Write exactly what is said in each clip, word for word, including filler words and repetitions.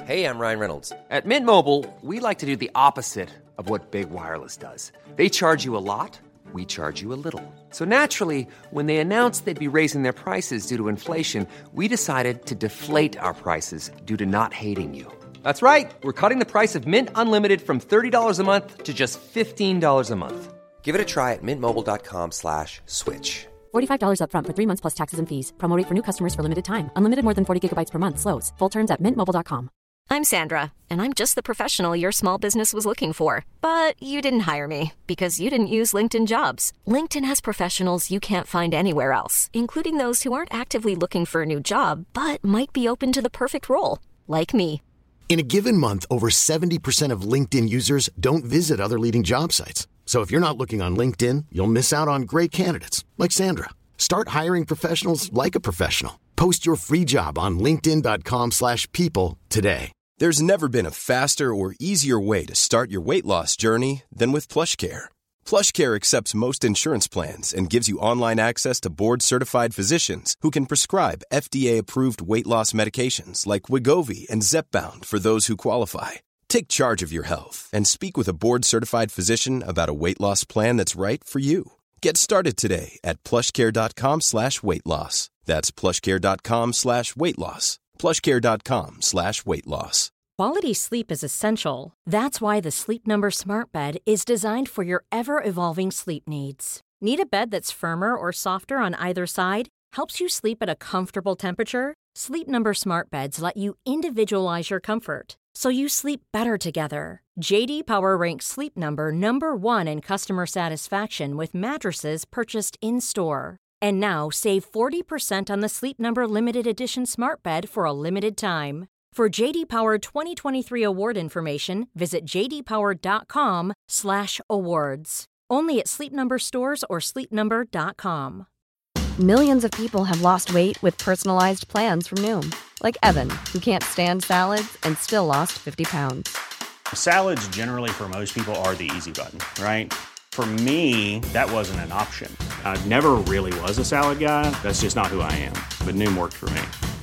Hey, I'm Ryan Reynolds. At Mint Mobile, we like to do the opposite of what Big Wireless does. They charge you a lot, we charge you a little. So naturally, when they announced they'd be raising their prices due to inflation, we decided to deflate our prices due to not hating you. That's right. We're cutting the price of Mint Unlimited from thirty dollars a month to just fifteen dollars a month. Give it a try at mintmobile.com slash switch. forty-five dollars up front for three months plus taxes and fees. Promo rate for new customers for limited time. Unlimited more than forty gigabytes per month slows. Full terms at mint mobile dot com. I'm Sandra, and I'm just the professional your small business was looking for. But you didn't hire me because you didn't use LinkedIn Jobs. LinkedIn has professionals you can't find anywhere else, including those who aren't actively looking for a new job, but might be open to the perfect role, like me. In a given month, over seventy percent of LinkedIn users don't visit other leading job sites. So if you're not looking on LinkedIn, you'll miss out on great candidates like Sandra. Start hiring professionals like a professional. Post your free job on linkedin.com slash people today. There's never been a faster or easier way to start your weight loss journey than with PlushCare. PlushCare accepts most insurance plans and gives you online access to board-certified physicians who can prescribe F D A-approved weight loss medications like Wegovy and Zepbound for those who qualify. Take charge of your health and speak with a board-certified physician about a weight loss plan that's right for you. Get started today at plushcare.com slash weight loss. That's plushcare.com slash weight loss. plushcare.com slash weight loss. Quality sleep is essential. That's why the Sleep Number Smart Bed is designed for your ever-evolving sleep needs. Need a bed that's firmer or softer on either side? Helps you sleep at a comfortable temperature? Sleep Number Smart Beds let you individualize your comfort, so you sleep better together. J D Power ranks Sleep Number number one in customer satisfaction with mattresses purchased in-store. And now save forty percent on the Sleep Number Limited Edition Smart Bed for a limited time. For J D Power twenty twenty-three award information, visit jdpower.com slash awards. Only at Sleep Number stores or sleep number dot com. Millions of people have lost weight with personalized plans from Noom. Like Evan, who can't stand salads and still lost fifty pounds. Salads generally for most people are the easy button, right? For me, that wasn't an option. I never really was a salad guy. That's just not who I am. But Noom worked for me.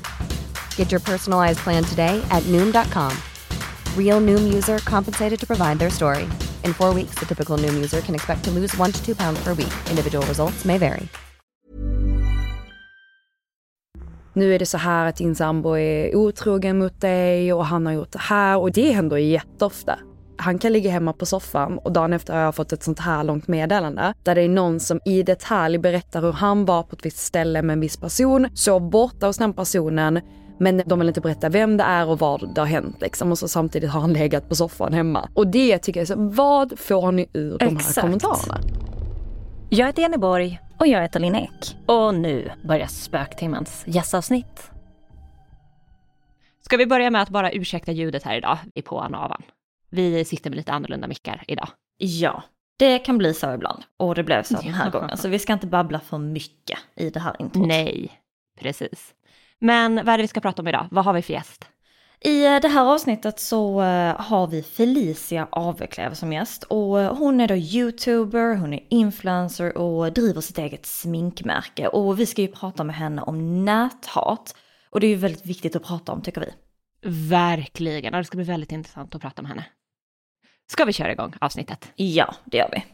Get your personalized plan today at Noom dot com. Real Noom user compensated to provide their story. In four weeks, the typical Noom user can expect to lose one to two pounds per week. Individual results may vary. Nu är det så här att din sambo är otrogen mot dig och han har gjort det här. Och det händer jätteofta. Han kan ligga hemma på soffan och dagen efter har jag fått ett sånt här långt meddelande där det är någon som i detalj berättar hur han var på ett visst ställe med en viss person, sov borta hos den personen, men de vill inte berätta vem det är och vad det har hänt liksom. Och så samtidigt har han legat på soffan hemma. Och det tycker jag så, vad får ni ur de Exakt. här kommentarerna? Jag heter Jenny Borg och jag heter Linn Ek. Och nu börjar Spöktimmens gästavsnitt. Ska vi börja med att bara ursäkta ljudet här idag i på Anavan? Vi sitter med lite annorlunda mickar idag. Ja, det kan bli så ibland. Och det blev så den här gången. Så vi ska inte babbla för mycket i det här introt. Nej, precis. Men vad är det vi ska prata om idag? Vad har vi för gäst? I det här avsnittet så har vi Felicia Aveklev som gäst. Och hon är då YouTuber, hon är influencer och driver sitt eget sminkmärke. Och vi ska ju prata med henne om näthat. Och det är ju väldigt viktigt att prata om, tycker vi. Verkligen, och det ska bli väldigt intressant att prata med henne. Ska vi köra igång avsnittet? Ja, det gör vi.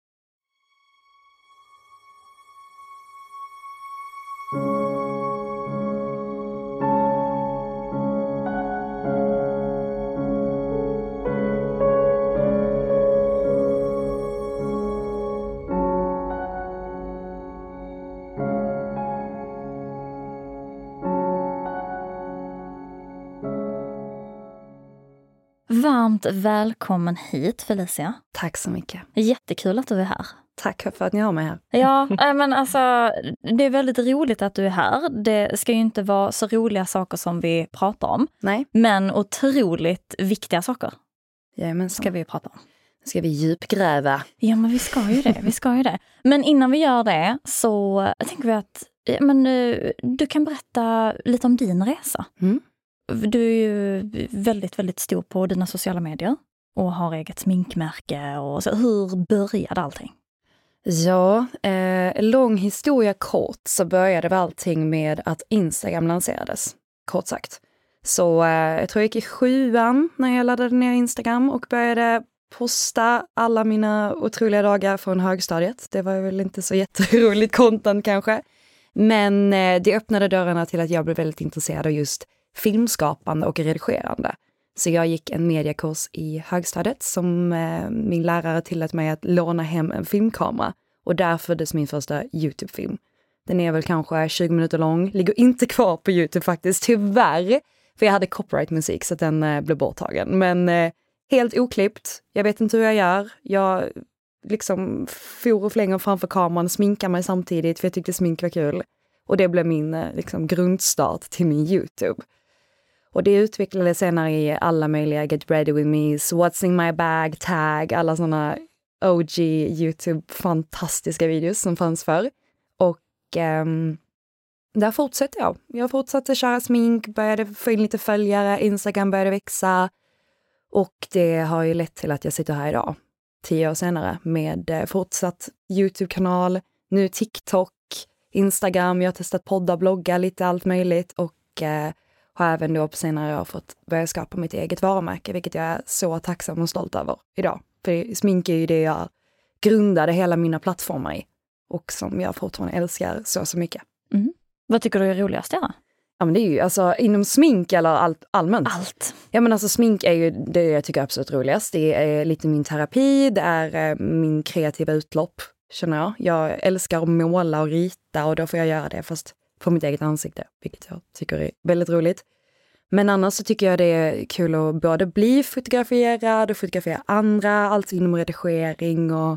Varmt välkommen hit, Felicia. Tack så mycket. Jättekul att du är här. Tack för att ni har mig här. Ja, men alltså det är väldigt roligt att du är här. Det ska ju inte vara så roliga saker som vi pratar om. Nej. Men otroligt viktiga saker. Jajamän, ska vi prata om. Nu ska vi djupgräva. Ja, men vi ska ju det. Vi ska ju det. Men innan vi gör det så tänker vi att men, du kan berätta lite om din resa. Mm. Du är ju väldigt, väldigt stor på dina sociala medier och har eget sminkmärke. Och så. Hur började allting? Ja, eh, lång historia kort så började väl allting med att Instagram lanserades, kort sagt. Så eh, jag tror jag gick i sjuan när jag laddade ner Instagram och började posta alla mina otroliga dagar från högstadiet. Det var väl inte så jätteroligt content kanske. Men eh, det öppnade dörrarna till att jag blev väldigt intresserad av just filmskapande och redigerande. Så jag gick en mediekurs i högstadiet som eh, min lärare tillät mig att låna hem en filmkamera. Och där föddes min första YouTube-film. Den är väl kanske tjugo minuter lång. Ligger inte kvar på YouTube faktiskt, tyvärr. För jag hade copyright-musik så att den eh, blev borttagen. Men eh, helt oklippt. Jag vet inte hur jag gör. Jag liksom for och flänger framför kameran, sminkar mig samtidigt för jag tyckte smink var kul. Och det blev min eh, liksom, grundstart till min YouTube. Och det utvecklades senare i alla möjliga Get Ready With Me, What's In My Bag, Tag, alla sådana O G YouTube-fantastiska videos som fanns förr. Och ehm, där fortsätter jag. Jag fortsatte köra smink, började få in lite följare, Instagram började växa. Och det har ju lett till att jag sitter här idag, tio år senare, med eh, fortsatt YouTube-kanal, nu TikTok, Instagram, jag har testat podda, blogga, lite allt möjligt och eh, har även då på senare år fått börja skapa mitt eget varumärke, vilket jag är så tacksam och stolt över idag. För smink är ju det jag grundade hela mina plattformar i och som jag fortfarande älskar så så mycket. Mm. Vad tycker du är roligast då? Ja, men det är ju alltså inom smink eller allt allmänt. Allt. Ja, men alltså smink är ju det jag tycker är absolut roligast. Det är lite min terapi, det är eh, min kreativa utlopp, känner jag. Jag älskar att måla och rita och då får jag göra det fast på mitt eget ansikte, vilket jag tycker är väldigt roligt. Men annars så tycker jag det är kul att både bli fotograferad och fotografera andra, allt inom redigering och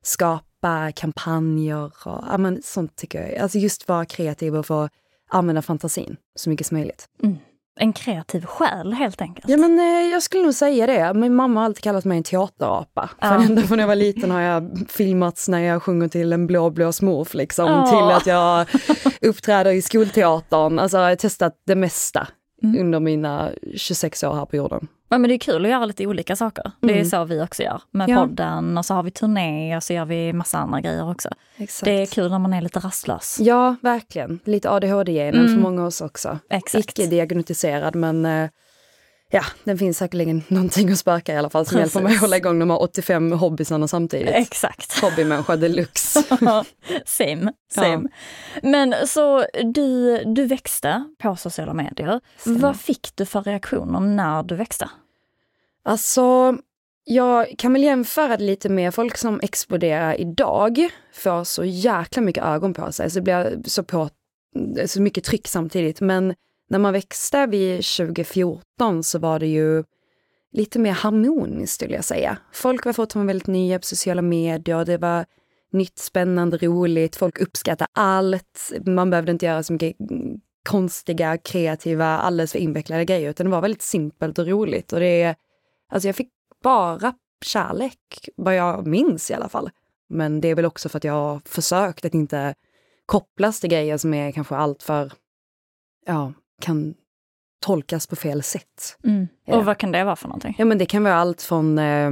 skapa kampanjer och ja, men sånt tycker jag. Alltså just vara kreativ och få använda fantasin så mycket som möjligt. Mm. En kreativ själ helt enkelt. Ja, men eh, jag skulle nog säga det. Min mamma har alltid kallat mig en teaterapa. Ja. För ända från när jag var liten har jag filmats när jag sjunger till en blå blå smurf liksom. Ja. Till att jag uppträder i skolteatern. Alltså jag har testat det mesta mm. under mina tjugosex år här på jorden. Ja, men det är kul att göra lite olika saker. Det är mm. så vi också gör med ja. podden och så har vi turné och så gör vi massa andra grejer också. Exakt. Det är kul när man är lite rastlös. Ja, verkligen. Lite A D H D-genen mm. för många av oss också. Exakt. Icke diagnostiserad, men äh, ja, den finns säkerligen någonting att sparka i alla fall som Precis. Hjälper mig att hålla igång de här åttiofem hobbysarna samtidigt. Exakt. Hobbymänniska deluxe. same, same. Ja. Men så du, du växte på sociala medier. Stämmer. Vad fick du för reaktioner när du växte? Alltså, jag kan väl jämföra det lite med folk som exploderar idag får så jäkla mycket ögon på sig. Så det blir så, på, så mycket tryck samtidigt. Men när man växte vid tjugo fjorton så var det ju lite mer harmoniskt skulle jag säga. Folk var fortfarande väldigt nya på sociala medier. Det var nytt, spännande, roligt. Folk uppskattade allt. Man behövde inte göra så mycket konstiga, kreativa, alldeles för invecklade grejer. Utan det var väldigt simpelt och roligt. Och det är Alltså jag fick bara kärlek, vad jag minns i alla fall. Men det är väl också för att jag har försökt att inte kopplas till grejer som är kanske allt för, ja, kan tolkas på fel sätt. Mm. Och ja. Vad kan det vara för någonting? Ja, men det kan vara allt från eh,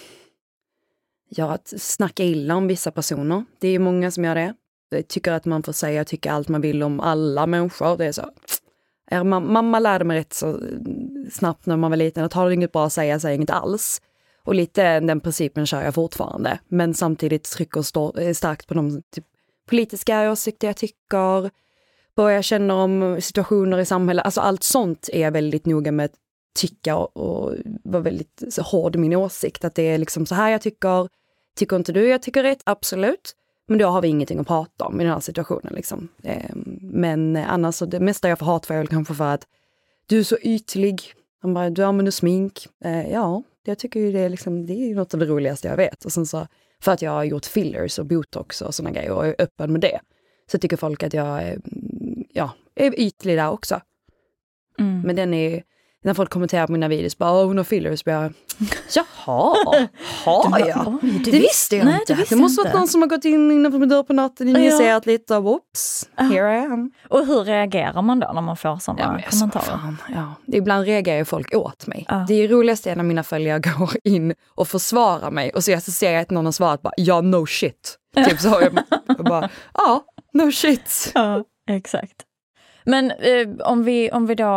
ja, att snacka illa om vissa personer. Det är många som gör det. Jag tycker att man får säga, tycker allt man vill om alla människor. Det är så. Mamma lärde mig rätt så snabbt när man var liten att har du inget bra att säga, säg inget alls. Och lite den principen kör jag fortfarande. Men samtidigt trycker stå, starkt på de typ, politiska åsikter jag tycker. På vad jag känner om situationer i samhället. Alltså allt sånt är jag väldigt noga med att tycka och, och vara väldigt så hård i min åsikt. Att det är liksom så här jag tycker. Tycker inte du jag tycker rätt? Absolut. Men då har vi ingenting att prata om i den här situationen. Liksom. Men annars, så det mesta jag får hat för är väl kanske för att du är så ytlig. De bara, du använder smink. Ja, jag tycker ju det är, liksom, det är något av det roligaste jag vet. Och sen så, för att jag har gjort fillers och botox och sådana grejer och är öppen med det. Så tycker folk att jag är, ja, är ytlig där också. Mm. Men den är, när folk kommenterar på mina videos, bara, hon har fillers, bara, jaha, har jag? Oj, det visste jag nej, inte. Det, det måste vara någon som har gått in innanför min dörr på natten, injicerat ja. lite, och whoops, uh. here I am. Och hur reagerar man då när man får sådana ja, kommentarer? Så, fan, ja. Ibland reagerar ju folk åt mig. Uh. Det är roligast när mina följare går in och försvarar mig, och så jag ser jag att någon har svarat bara, ja, no shit. Typ så har jag, jag bara, ja, no shit. Ja, exakt. Men eh, om, vi, om vi då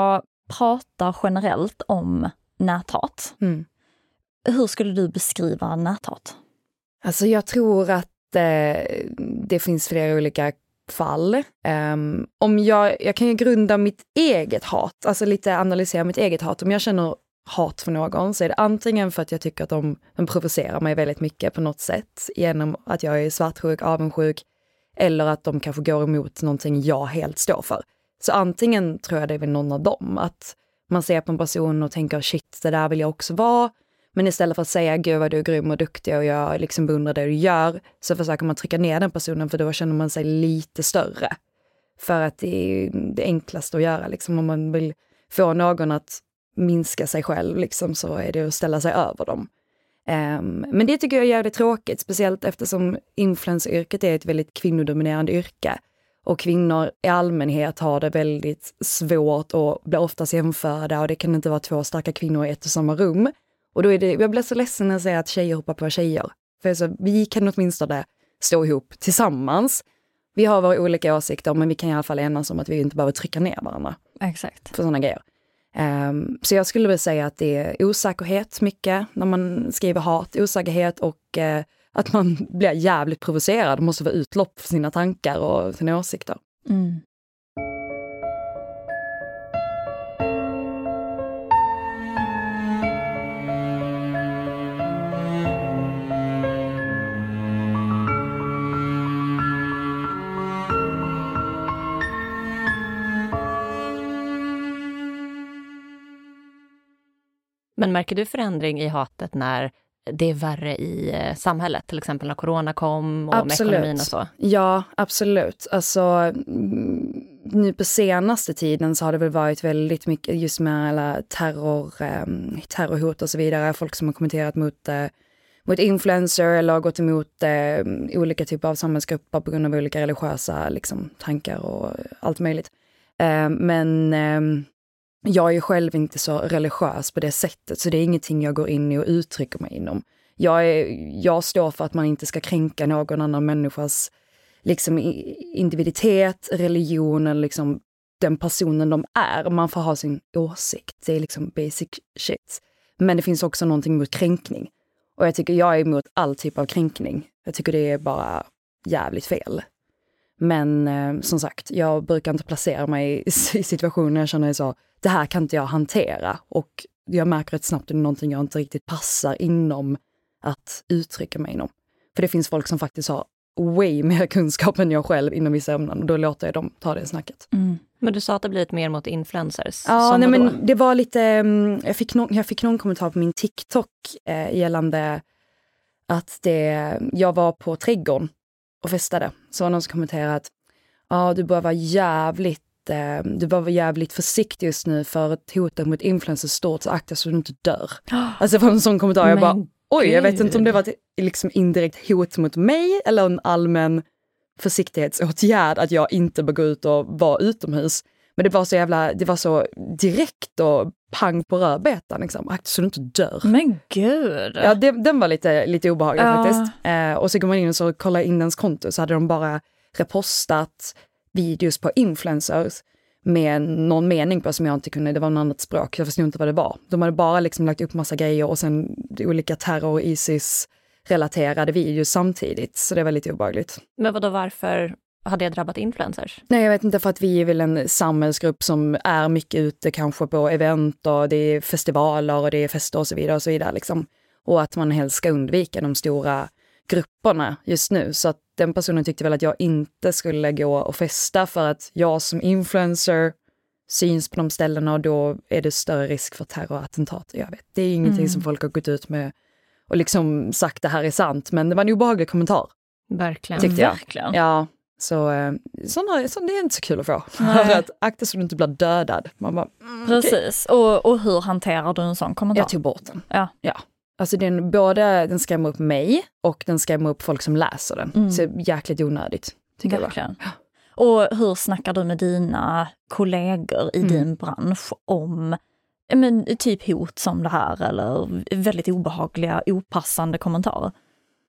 pratar generellt om näthat. Mm. Hur skulle du beskriva näthat? Alltså jag tror att eh, det finns flera olika fall. Um, om jag, jag kan ju grunda mitt eget hat, alltså lite analysera mitt eget hat. Om jag känner hat för någon så är det antingen för att jag tycker att de, de provocerar mig väldigt mycket på något sätt genom att jag är svartsjuk, avundsjuk, eller att de kanske går emot någonting jag helt står för. Så antingen tror jag det är väl någon av dem, att man ser på en person och tänker shit, det där vill jag också vara. Men istället för att säga gud vad du är grym och duktig och jag liksom beundrar det du gör, så försöker man trycka ner den personen, för då känner man sig lite större. För att det är det enklaste att göra. Liksom, om man vill få någon att minska sig själv liksom, så är det att ställa sig över dem. Um, men det tycker jag är jävligt tråkigt, speciellt eftersom influenceryrket är ett väldigt kvinnodominerande yrke. Och kvinnor i allmänhet har det väldigt svårt och blir oftast jämförda, och det kan inte vara två starka kvinnor i ett och samma rum. Och då är det, jag blir så ledsen när jag säger att tjejer hoppar på tjejer. För så, vi kan åtminstone stå ihop tillsammans. Vi har våra olika åsikter, men vi kan i alla fall enas om att vi inte behöver trycka ner varandra. Exakt. För sådana grejer. Um, så jag skulle väl säga att det är osäkerhet mycket när man skriver hat. Osäkerhet och uh, att man blir jävligt provocerad och måste vara utlopp för sina tankar och sina åsikter. Mm. Men märker du förändring i hatet när det är värre i eh, samhället? Till exempel när corona kom och absolut. Med ekonomin och så. Ja, absolut. Alltså, nu på senaste tiden så har det väl varit väldigt mycket just med alla terror, eh, terrorhot och så vidare. Folk som har kommenterat mot, eh, mot influencer eller gått emot eh, olika typer av samhällsgrupper på grund av olika religiösa liksom, tankar och allt möjligt. Eh, men... Eh, Jag är ju själv inte så religiös på det sättet, så det är ingenting jag går in i och uttrycker mig inom. Jag, är, jag står för att man inte ska kränka någon annan människas liksom, individitet, religion eller liksom, den personen de är. Man får ha sin åsikt, det är liksom basic shit. Men det finns också någonting mot kränkning. Och jag tycker jag är emot all typ av kränkning. Jag tycker det är bara jävligt fel. Men eh, som sagt, jag brukar inte placera mig i, i situationer jag känner så, det här kan inte jag hantera. Och jag märker rätt snabbt att det är någonting jag inte riktigt passar inom att uttrycka mig inom. För det finns folk som faktiskt har way mer kunskap än jag själv inom vissa ämnen. Och då låter jag dem ta det snacket. Mm. Men du sa att det blivit mer mot influencers. Ja, som nej, men men det var lite... Jag fick, no, jag fick någon kommentar på min TikTok eh, gällande att det, jag var på trädgården och festade. Så var någon som kommenterade att ja, du bör vara jävligt eh, du bör vara jävligt försiktig just nu, för att hotet mot influencers stort, så akta så du inte dör. Alltså det var en sån kommentar, jag bara oj, jag vet inte om det var ett liksom indirekt hot mot mig eller en allmän försiktighetsåtgärd att jag inte bör gå ut och vara utomhus. Men det var så jävla, det var så direkt och pang på rödbetan liksom. Akta så du inte dör. Men gud. Ja, det, den var lite, lite obehaglig ja. faktiskt. Eh, och så går man in och så kollar in ens konto, så hade de bara repostat videos på influencers med någon mening på som jag inte kunde, det var något annat språk, jag förstod inte vad det var. De hade bara liksom lagt upp massa grejer och sen olika terror och ISIS-relaterade videos samtidigt, så det var lite obehagligt. Men vadå, varför har det drabbat influencers? Nej, jag vet inte, för att vi är väl en samhällsgrupp som är mycket ute kanske på event och det är festivaler och det är fester och så vidare och så vidare liksom. Och att man helst ska undvika de stora grupperna just nu, så att den personen tyckte väl att jag inte skulle gå och festa för att jag som influencer syns på de ställena och då är det större risk för terrorattentat. Jag vet, det är ingenting mm. som folk har gått ut med och liksom sagt det här är sant, men det var en obehaglig kommentar. Verkligen. Tyckte jag. Verkligen. Ja, så sådana, så det är inte så kul att få. För att akta så du inte blir dödad. Man bara, mm, precis, okay. och, och hur hanterar du en sån kommentar? Jag tog bort den. Ja. Ja. Alltså den, både den skrämmer upp mig och den skrämmer upp folk som läser den. Mm. Så jäkligt onödigt, tycker verkligen. jag. Och hur snackar du med dina kollegor i mm. din bransch om men, typ hot som det här eller väldigt obehagliga, opassande kommentarer?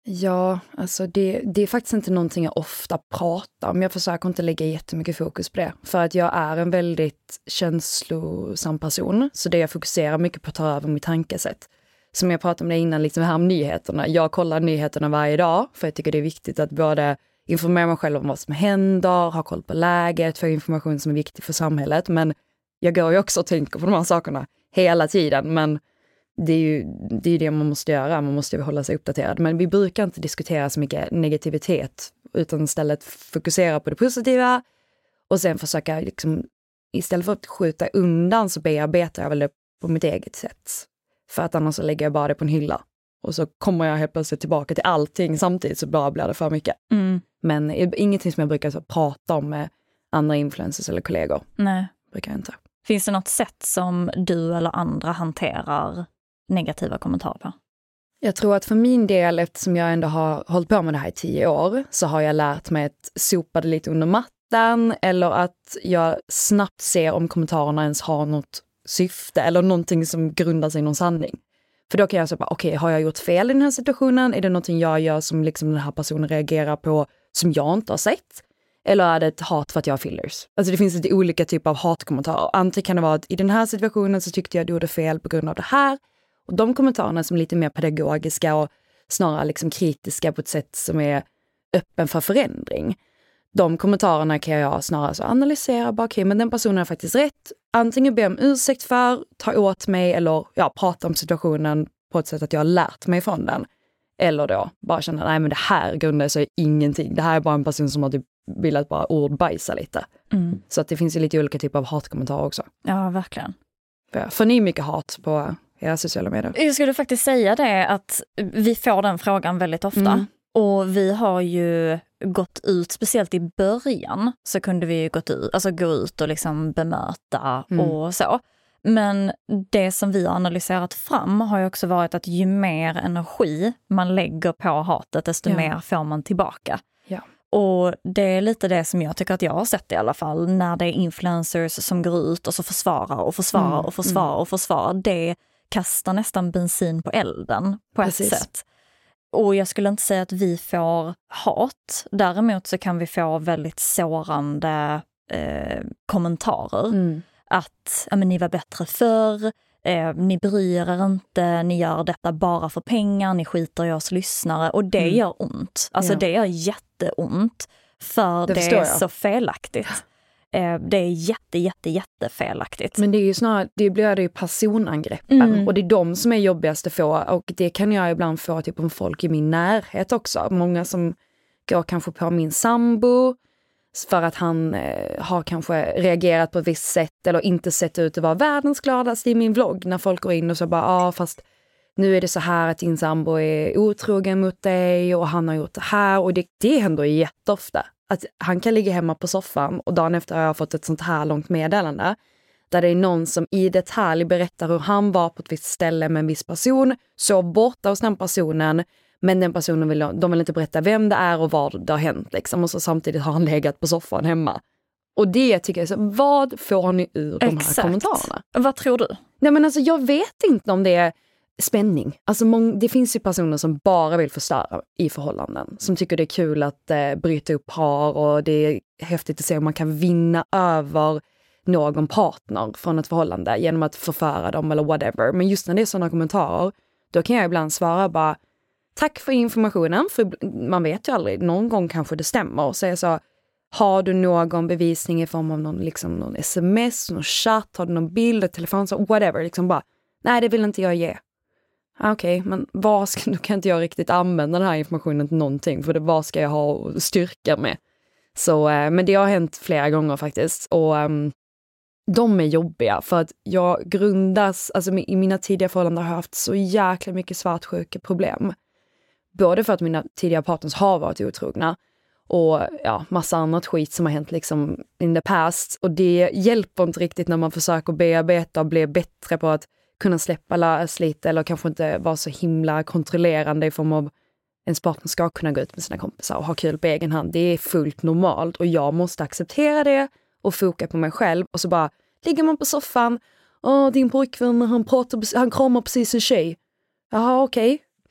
Ja, alltså det, det är faktiskt inte någonting jag ofta pratar om. Jag försöker inte lägga jättemycket fokus på det. För att jag är en väldigt känslosam person. Så det jag fokuserar mycket på att ta över mitt tankesätt. Som jag pratade om det innan, liksom här om nyheterna. Jag kollar nyheterna varje dag. För jag tycker det är viktigt att både informera mig själv om vad som händer, ha koll på läget, få information som är viktig för samhället. Men jag går ju också och tänker på de här sakerna hela tiden. Men det är ju det, är det man måste göra. Man måste ju hålla sig uppdaterad. Men vi brukar inte diskutera så mycket negativitet. Utan istället fokusera på det positiva. Och sen försöka liksom, istället för att skjuta undan så bearbetar jag väl det på mitt eget sätt. För att annars så lägger jag bara det på en hylla. Och så kommer jag helt plötsligt tillbaka till allting samtidigt, så bara blir det för mycket. Mm. Men ingenting som jag brukar så prata om med andra influencers eller kollegor. Nej. Brukar jag inte. Finns det något sätt som du eller andra hanterar negativa kommentarer på? Jag tror att för min del, eftersom jag ändå har hållit på med det här i tio år, så har jag lärt mig att sopa det lite under mattan, eller att jag snabbt ser om kommentarerna ens har något syfte eller någonting som grundar sig i någon sanning. För då kan jag säga, okej, okay, har jag gjort fel i den här situationen? Är det någonting jag gör som liksom den här personen reagerar på som jag inte har sett? Eller är det ett hat för att jag har fillers? Alltså det finns lite olika typer av hatkommentarer. Antingen kan det vara att i den här situationen så tyckte jag du gjorde fel på grund av det här. Och de kommentarerna som är lite mer pedagogiska och snarare liksom kritiska på ett sätt som är öppen för förändring. De kommentarerna kan jag snarare så analysera. Bara, okej, okay, men den personen har faktiskt rätt. Antingen be om ursäkt för, ta åt mig eller ja, prata om situationen på ett sätt att jag har lärt mig från den. Eller då bara känna, nej men det här grundar sig ingenting. Det här är bara en person som har typ velat bara ordbajsa lite. Mm. Så att det finns ju lite olika typer av hatkommentarer också. Ja, verkligen. För, får ni mycket hat på era sociala medier? Jag skulle faktiskt säga det att vi får den frågan väldigt ofta. Mm. Och vi har ju gått ut, speciellt i början så kunde vi ju gått ut, alltså gå ut och liksom bemöta mm. och så. Men det som vi har analyserat fram har ju också varit att ju mer energi man lägger på hatet, desto ja. mer får man tillbaka. Ja. Och det är lite det som jag tycker att jag har sett i alla fall, när det är influencers som går ut och så försvarar och försvarar mm. och försvarar och försvarar. Det kastar nästan bensin på elden på Precis. ett sätt. Och jag skulle inte säga att vi får hat. Däremot så kan vi få väldigt sårande eh, kommentarer. Mm. Att ja, men ni var bättre förr, eh, ni bryr er inte, ni gör detta bara för pengar, ni skiter i oss lyssnare. Och det mm. gör ont. Alltså ja. det gör jätteont. För det, det är jag. så felaktigt. Eh, det är jätte, jätte, jätte felaktigt. Men det är ju snarare, det blir det ju personangreppen. Mm. Och det är de som är jobbigast att få. Och det kan jag ibland få typ om folk i min närhet också. Många som går kanske på min sambo för att han eh, har kanske reagerat på ett visst sätt eller inte sett ut att vara världens gladaste i min vlogg. När folk går in och så bara, ja ah, fast nu är det så här att din sambo är otrogen mot dig och han har gjort det här. Och det, det händer ju jätteofta. Att han kan ligga hemma på soffan och dagen efter har jag fått ett sånt här långt meddelande. Där det är någon som i detalj berättar hur han var på ett visst ställe med en viss person. Så borta hos den personen. Men den personen vill, de vill inte berätta vem det är och vad det har hänt. Liksom. Och så samtidigt har han legat på soffan hemma. Och det tycker jag, så, vad får ni ur de Exakt. här kommentarerna? Vad tror du? Nej men alltså jag vet inte om det är spänning. Alltså mång, det finns ju personer som bara vill förstöra i förhållanden. Som tycker det är kul att eh, bryta upp par och det är häftigt att se om man kan vinna över någon partner från ett förhållande genom att förföra dem eller whatever. Men just när det är sådana kommentarer, då kan jag ibland svara bara tack för informationen, för man vet ju aldrig, någon gång kanske det stämmer. Och säga så, har du någon bevisning i form av någon, liksom, någon sms, någon chatt, har du någon bild, ett telefon, så whatever, liksom bara, nej det vill inte jag ge. Okej, okay, men vad ska, då kan inte jag riktigt använda den här informationen till någonting, för det, vad ska jag ha styrka med? Så, eh, men det har hänt flera gånger faktiskt, och um, de är jobbiga, för att jag grundas, alltså i mina tidiga förhållanden har jag haft så jäkla mycket svartsjuka problem. Både för att mina tidiga partners har varit otrogna och ja, massa annat skit som har hänt liksom in the past. Och det hjälper inte riktigt när man försöker bearbeta och bli bättre på att kunna släppa lös lite eller kanske inte vara så himla kontrollerande i form av ens partner ska kunna gå ut med sina kompisar och ha kul på egen hand. Det är fullt normalt och jag måste acceptera det och foka på mig själv. Och så bara ligger man på soffan, åh din pojkvän, han pratar, han kramar precis en tjej. Jaha, okej. Okay.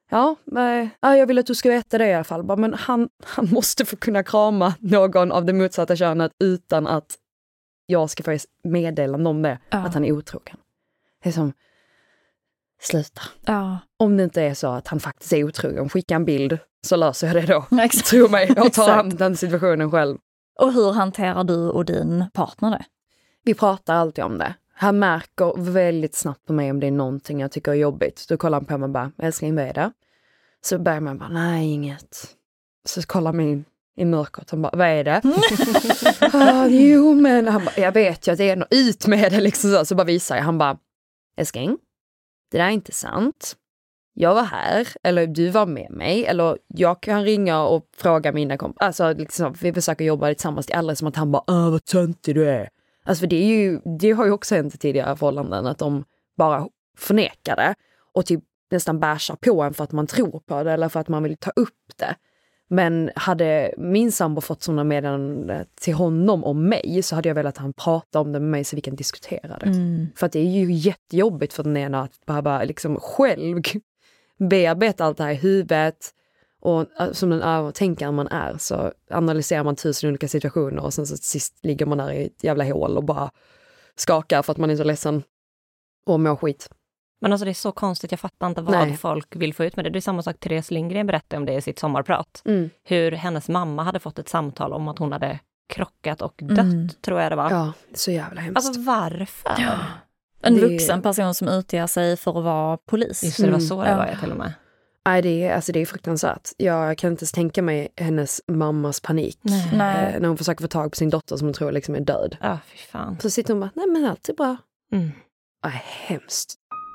Ja, men, ja, jag vill att du ska veta det i alla fall. Bara, men han, han måste få kunna krama någon av det motsatta könet utan att jag ska få meddela om det, ja. Att han är otrogen. Det är som, sluta. Ja. Om det inte är så att han faktiskt är otrogen, skicka en bild så löser jag det då. Exakt. Tro mig, jag tar hand den situationen själv. Och hur hanterar du och din partner det? Vi pratar alltid om det. Han märker väldigt snabbt på mig om det är någonting jag tycker är jobbigt. Då kollar han på mig och bara, älskling, vad är det? Så börjar man bara, nej, inget. Så kollar man in i mörkret och bara, vad är det? ah, jo, men han bara, jag vet ju att det är något ut med det. Liksom så. så bara visar jag, han bara, älskling, det där är inte sant. Jag var här, eller du var med mig, eller jag kan ringa och fråga mina kompisar. Alltså, liksom, vi försöker jobba tillsammans till alla som att han bara, åh, vad töntig du är. Alltså, för det, är ju, det har ju också hänt i tidigare förhållanden, att de bara förnekar det och typ nästan bärsar på en för att man tror på det eller för att man vill ta upp det. Men hade min sambo fått sådana meddelanden till honom om mig så hade jag velat att han pratade om det med mig så vi kan diskutera det. Mm. För att det är ju jättejobbigt för den ena att bara liksom själv bearbeta allt det här i huvudet. Och som den övertänkare man är så analyserar man tusen olika situationer och sen så sist ligger man där i ett jävla hål och bara skakar för att man är så ledsen och mår skit. Men alltså det är så konstigt, jag fattar inte vad Nej. folk vill få ut med det. Det är samma sak Therese Lindgren berättade om det i sitt sommarprat. Mm. Hur hennes mamma hade fått ett samtal om att hon hade krockat och dött, mm. tror jag det var. Ja, så jävla hemskt. Alltså varför? Ja. En det... vuxen person som utger sig för att vara polis. Just det, var så det var jag till och med. Nej, det är, alltså det är fruktansvärt. Jag kan inte ens tänka mig hennes mammas panik. Nej. Nej. Eh, när hon försöker få tag på sin dotter som hon tror liksom är död. Ja, fy fan. Så sitter hon bara, nej men allt är bra. Mm. Ja, hemskt.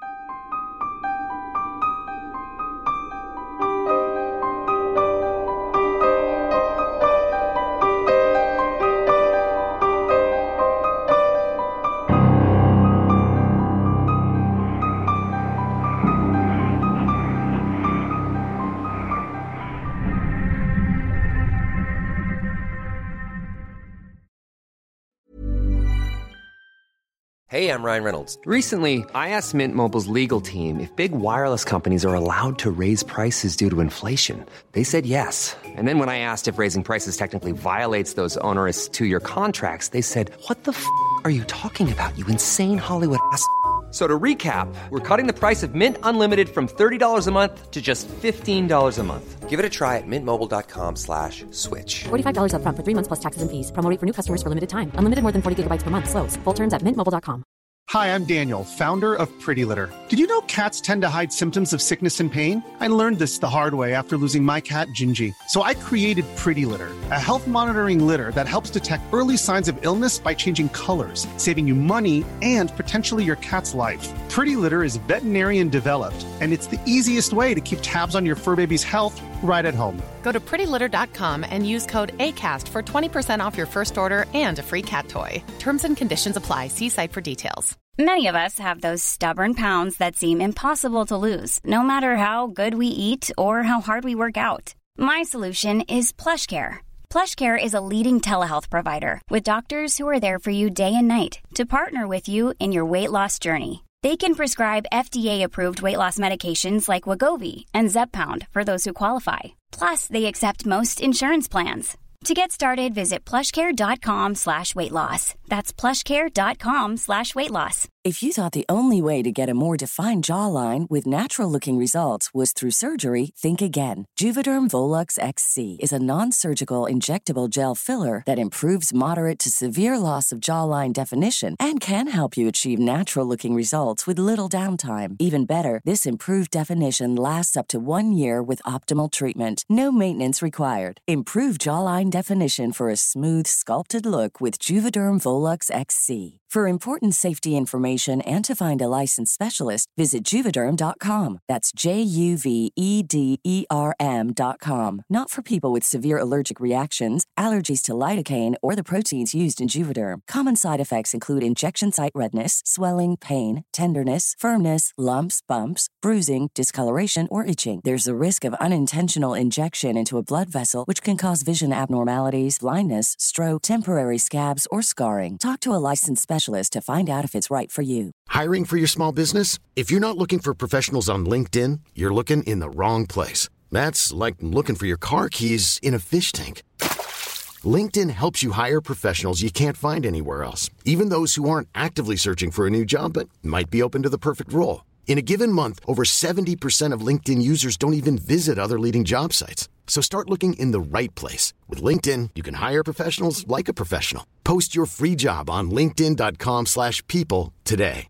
Hey, I'm Ryan Reynolds. Recently, I asked Mint Mobile's legal team if big wireless companies are allowed to raise prices due to inflation. They said yes. And then when I asked if raising prices technically violates those onerous two-year contracts, they said, what the f*** are you talking about, you insane Hollywood ass f- So to recap, we're cutting the price of Mint Unlimited from thirty dollars a month to just fifteen dollars a month. Give it a try at mintmobile.com slash switch. forty-five dollars up front for three months plus taxes and fees. Promo rate for new customers for limited time. Unlimited more than forty gigabytes per month. Slows full terms at mint mobile dot com. Hi, I'm Daniel, founder of Pretty Litter. Did you know cats tend to hide symptoms of sickness and pain? I learned this the hard way after losing my cat, Gingy. So I created Pretty Litter, a health monitoring litter that helps detect early signs of illness by changing colors, saving you money and potentially your cat's life. Pretty Litter is veterinarian developed, and it's the easiest way to keep tabs on your fur baby's health right at home. Go to pretty litter dot com and use code ACAST for twenty percent off your first order and a free cat toy. Terms and conditions apply. See site for details. Many of us have those stubborn pounds that seem impossible to lose, no matter how good we eat or how hard we work out. My solution is PlushCare. PlushCare is a leading telehealth provider with doctors who are there for you day and night to partner with you in your weight loss journey. They can prescribe F D A-approved weight loss medications like Wegovy and Zepbound for those who qualify. Plus, they accept most insurance plans. To get started, visit plushcare.com slash weight loss. That's plushcare.com slash weight loss. If you thought the only way to get a more defined jawline with natural-looking results was through surgery, think again. Juvederm Volux X C is a non-surgical injectable gel filler that improves moderate to severe loss of jawline definition and can help you achieve natural-looking results with little downtime. Even better, this improved definition lasts up to one year with optimal treatment. No maintenance required. Improve jawline definition for a smooth, sculpted look with Juvederm Volux X C. For important safety information and to find a licensed specialist, visit Juvederm dot com. That's J U V E D E R M dot com. Not for people with severe allergic reactions, allergies to lidocaine, or the proteins used in Juvederm. Common side effects include injection site redness, swelling, pain, tenderness, firmness, lumps, bumps, bruising, discoloration, or itching. There's a risk of unintentional injection into a blood vessel, which can cause vision abnormalities, blindness, stroke, temporary scabs, or scarring. Talk to a licensed specialist specialist to find out if it's right for you. Hiring for your small business? If you're not looking for professionals on LinkedIn, you're looking in the wrong place. That's like looking for your car keys in a fish tank. LinkedIn helps you hire professionals you can't find anywhere else, even those who aren't actively searching for a new job but might be open to the perfect role. In a given month, over seventy percent of LinkedIn users don't even visit other leading job sites. So start looking in the right place. With LinkedIn, you can hire professionals like a professional. Post your free job on linkedin dot com slash people today.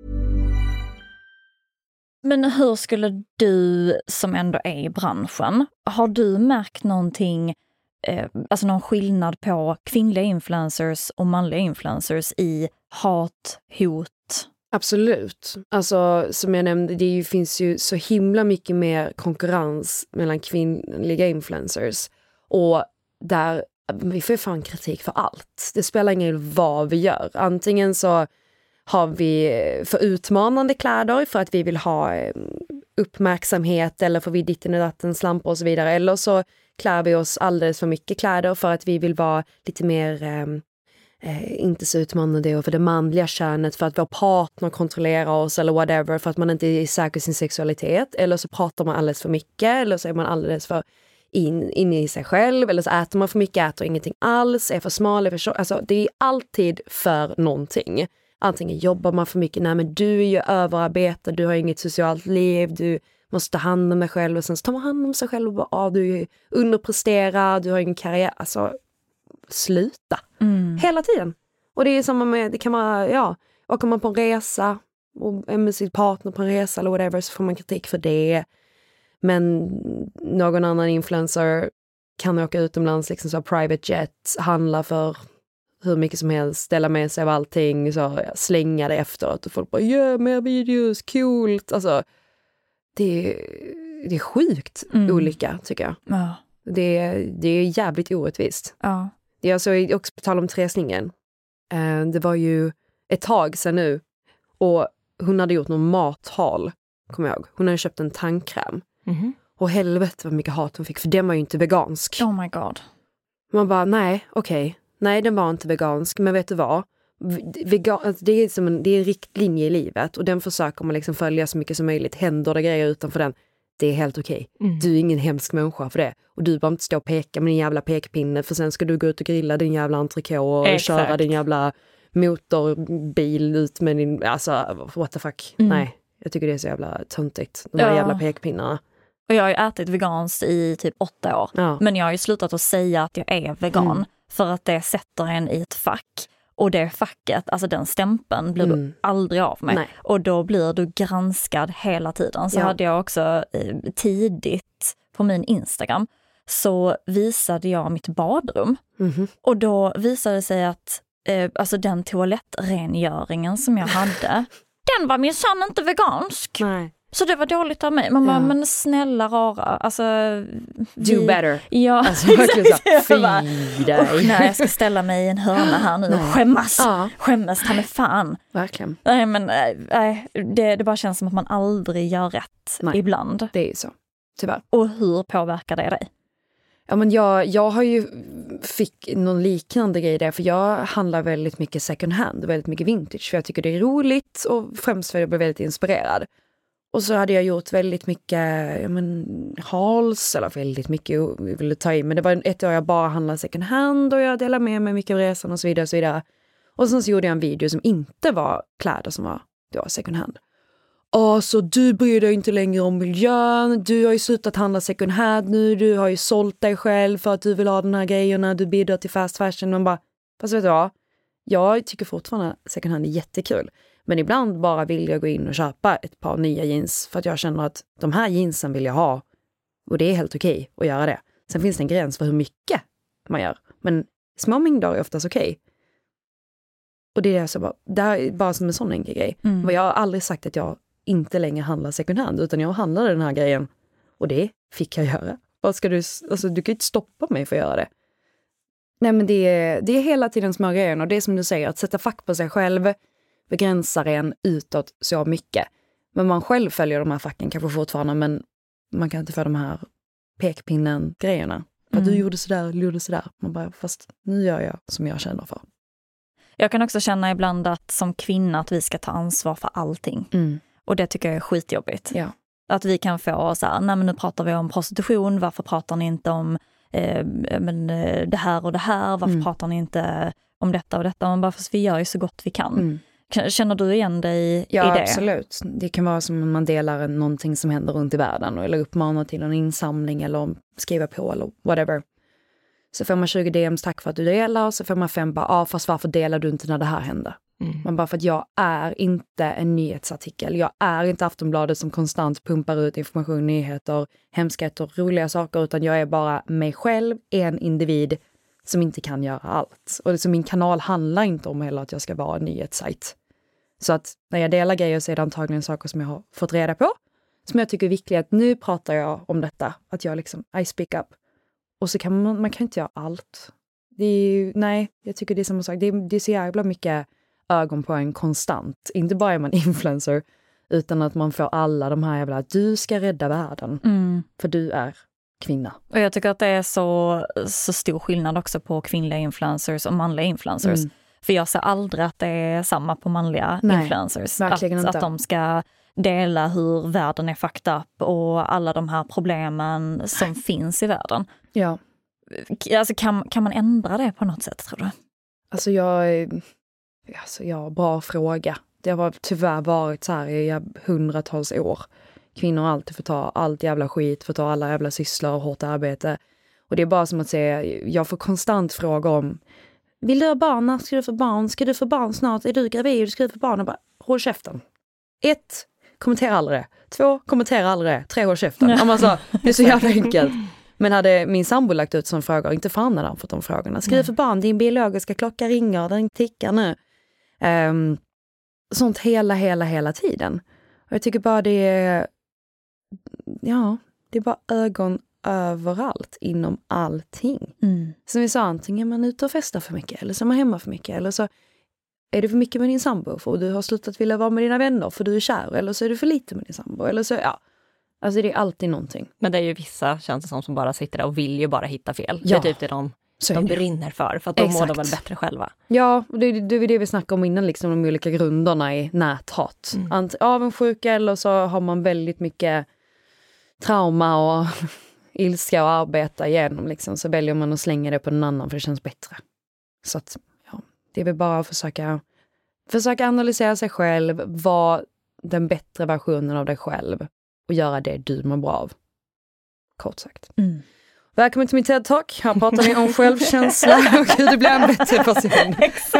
Men hur skulle du som ändå är i branschen, har du märkt någonting, eh, alltså någon skillnad på kvinnliga influencers och manliga influencers i hat, hot? Absolut. Alltså som jag nämnde, det ju, finns ju så himla mycket mer konkurrens mellan kvinnliga influencers. Och där vi får fan kritik för allt. Det spelar ingen roll vad vi gör. Antingen så har vi för utmanande kläder för att vi vill ha uppmärksamhet, eller får vi ditten och datten slampor och så vidare. Eller så klär vi oss alldeles för mycket kläder för att vi vill vara lite mer eh, eh, inte så utmanande och för det manliga könet, för att vår partner kontrollerar oss eller whatever, för att man inte är säker i sin sexualitet. Eller så pratar man alldeles för mycket, eller så är man alldeles för in, in i sig själv, eller så äter man för mycket, äter ingenting alls, är för smal, är för tjock. Alltså det är alltid för någonting. Antingen jobbar man för mycket, nej men du är ju överarbetad, du har inget socialt liv, du måste ta hand om dig själv, och sen så tar man hand om sig själv och bara, ah, du är underpresterad, du har ingen karriär. Alltså, sluta. Mm. Hela tiden. Och det är samma med, det kan man, ja, åker man på en resa och är med sin partner på en resa eller whatever, så får man kritik för det. Men någon annan influencer kan åka utomlands, liksom så private jet, handla för hur mycket som helst, ställa med sig av allting, så slänga det efteråt och folk bara, yeah, mer videos, coolt. Alltså, det, det är sjukt mm. olika, tycker jag. Ja. Det, det är jävligt orättvist. Ja. Det är alltså också på tal om träsningen. Det var ju ett tag sedan nu, och hon hade gjort någon mathal, kommer jag ihåg. Hon hade köpt en tandkräm. Mm-hmm. Och helvete vad mycket hat hon fick, för den var ju inte vegansk. Oh my god. Man bara, nej, okej. Okay. Nej, den var inte vegansk, men vet du vad? Vegan, alltså det, är som en, det är en riktlinje i livet, och den försöker man liksom följa så mycket som möjligt. Händer det grejer utanför den, det är helt okej. Okay. Mm. Du är ingen hemsk människa för det. Och du bara inte stå och peka med din jävla pekpinne, för sen ska du gå ut och grilla din jävla entrecote och Exakt. köra din jävla motorbil ut med din, alltså what the fuck. Mm. Nej, jag tycker det är så jävla töntigt, de här ja. jävla pekpinnarna. Och jag har ju ätit veganskt i typ åtta år. Ja. Men jag har ju slutat att säga att jag är vegan. Mm. För att det sätter en i ett fack. Och det facket, alltså den stämpeln, blir mm. du aldrig av med. Nej. Och då blir du granskad hela tiden. Så ja. hade jag också eh, tidigt på min Instagram, så visade jag mitt badrum. Mm-hmm. Och då visade det sig att eh, alltså den toalettrengöringen som jag hade, den var minsann inte vegansk. Nej. Så det var dåligt av mig. Man bara, ja. men snälla rara. Alltså, vi, Do better. Ja. Alltså, verkligen så. Fy dig. Nej, jag ska ställa mig i en hörna här nu och skämmas. Ja. Skämmas, ta mig fan. Verkligen. Nej, men nej, det, det bara känns som att man aldrig gör rätt nej. ibland. Det är ju så, tyvärr. Och hur påverkar det dig? Ja, men jag, jag har ju fick någon liknande grej där, för jag handlar väldigt mycket second hand och väldigt mycket vintage, för jag tycker det är roligt och främst för att jag blir väldigt inspirerad. Och så hade jag gjort väldigt mycket, ja men, hauls, eller väldigt mycket jag ville ta in. Men det var ett år jag bara handlade second hand och jag delade med mig mycket av resan och så vidare och så vidare. Och sen så gjorde jag en video som inte var kläder som var då second hand. Och så du bryr dig inte längre om miljön, du har ju slutat handla second hand nu, du har ju sålt dig själv för att du vill ha den här grejerna, du bidrar till fast fashion. Man bara, fast vet du vad? Jag tycker fortfarande second hand är jättekul. Men ibland bara vill jag gå in och köpa ett par nya jeans för att jag känner att de här jeansen vill jag ha. Och det är helt okej att göra det. Sen finns det en gräns för hur mycket man gör. Men små mängder är oftast okej. Och det är så bara, det här är bara som en sån enkel grej. Mm. Och jag har aldrig sagt att jag inte längre handlar second hand, utan jag handlade den här grejen. Och det fick jag göra. Vad ska du, alltså, du kan ju inte stoppa mig för att göra det. Nej, men det är, det är hela tiden små grejer. Och det är som du säger, att sätta fack på sig själv begränsar en utåt så mycket. Men man själv följer de här facken kanske fortfarande, men man kan inte få de här pekpinnen-grejerna. För mm. du gjorde sådär, du gjorde sådär. Man bara, fast nu gör jag som jag känner för. Jag kan också känna ibland att som kvinna att vi ska ta ansvar för allting. Mm. Och det tycker jag är skitjobbigt. Ja. Att vi kan få så här, nej men nu pratar vi om prostitution, varför pratar ni inte om eh, men, eh, det här och det här, varför Mm. pratar ni inte om detta och detta, men bara för att vi gör ju så gott vi kan. Mm. Känner du igen dig Ja, i det? absolut. Det kan vara som om man delar någonting som händer runt i världen eller uppmanar till en insamling eller skriva på eller whatever. Så får man tjugo D M's tack för att du delar och så får man fem bara, ja ah, fast varför delar du inte när det här händer? Mm. Man bara för att jag är inte en nyhetsartikel. Jag är inte Aftonbladet som konstant pumpar ut information, nyheter, hemskheter och roliga saker, utan jag är bara mig själv, en individ som inte kan göra allt. Och så min kanal handlar inte om heller att jag ska vara en nyhetssajt. Så att när jag delar grejer så är det antagligen saker som jag har fått reda på, som jag tycker är viktiga, att nu pratar jag om detta, att jag liksom, I speak up. Och så kan man, man kan inte göra allt. Det är ju, nej, jag tycker det är som sagt, det är, det är så jävla mycket ögon på en konstant. Inte bara är man influencer, utan att man får alla de här jävla, du ska rädda världen. Mm. För du är kvinna. Och jag tycker att det är så, så stor skillnad också på kvinnliga influencers och manliga influencers. Mm. För jag ser aldrig att det är samma på manliga Nej, influencers. verkligen Att, inte. att de ska dela hur världen är fucked up och alla de här problemen som finns i världen. Ja. Alltså kan, kan man ändra det på något sätt, tror du? Alltså jag, alltså jag, bra fråga. Det har tyvärr varit så här i hundratals år. Kvinnor har alltid får ta allt jävla skit, får ta alla jävla sysslor och hårt arbete. Och det är bara som att säga, jag får konstant fråga om, vill du ha barn? När ska du få barn? Ska du få barn snart? Är du gravid? Ska du få barn? Och bara, håll käften. Ett, kommentera aldrig det. Två, kommentera aldrig det. Tre, håll käften. Ja. Alltså, det är så jävla enkelt. Men hade min sambo lagt ut som frågor, inte fan hade han fått de frågorna. Ska du få barn? Din biologiska klocka ringer, den tickar nu. Um, sånt hela, hela, hela tiden. Och jag tycker bara det är, ja, det är bara ögon överallt, inom allting. Mm. Som vi sa, antingen är man ute och festar för mycket, eller så är man hemma för mycket, eller så är det för mycket med din sambo, för du har slutat vilja vara med dina vänner, för du är kär, eller så är du för lite med din sambo, eller så, ja. Alltså det är alltid någonting. Men det är ju vissa, känns det som, som bara sitter där och vill ju bara hitta fel. Ja. Det är typ det de, Så de är det. brinner för, för att de Exakt. mår de väl bättre själva. Ja, och det, det är det vi snackade om innan, liksom de olika grunderna i näthat. Mm. Ant- avundsjuka, eller så har man väldigt mycket trauma och ilska att arbeta igenom, liksom, så väljer man att slänga det på någon annan för det känns bättre. Så att, ja, det är väl bara att försöka, försöka analysera sig själv, vara den bättre versionen av dig själv och göra det du mår bra av. Kort sagt. Mm. Välkommen till min TED-talk. Här pratar vi om självkänsla och hur du blir en bättre person.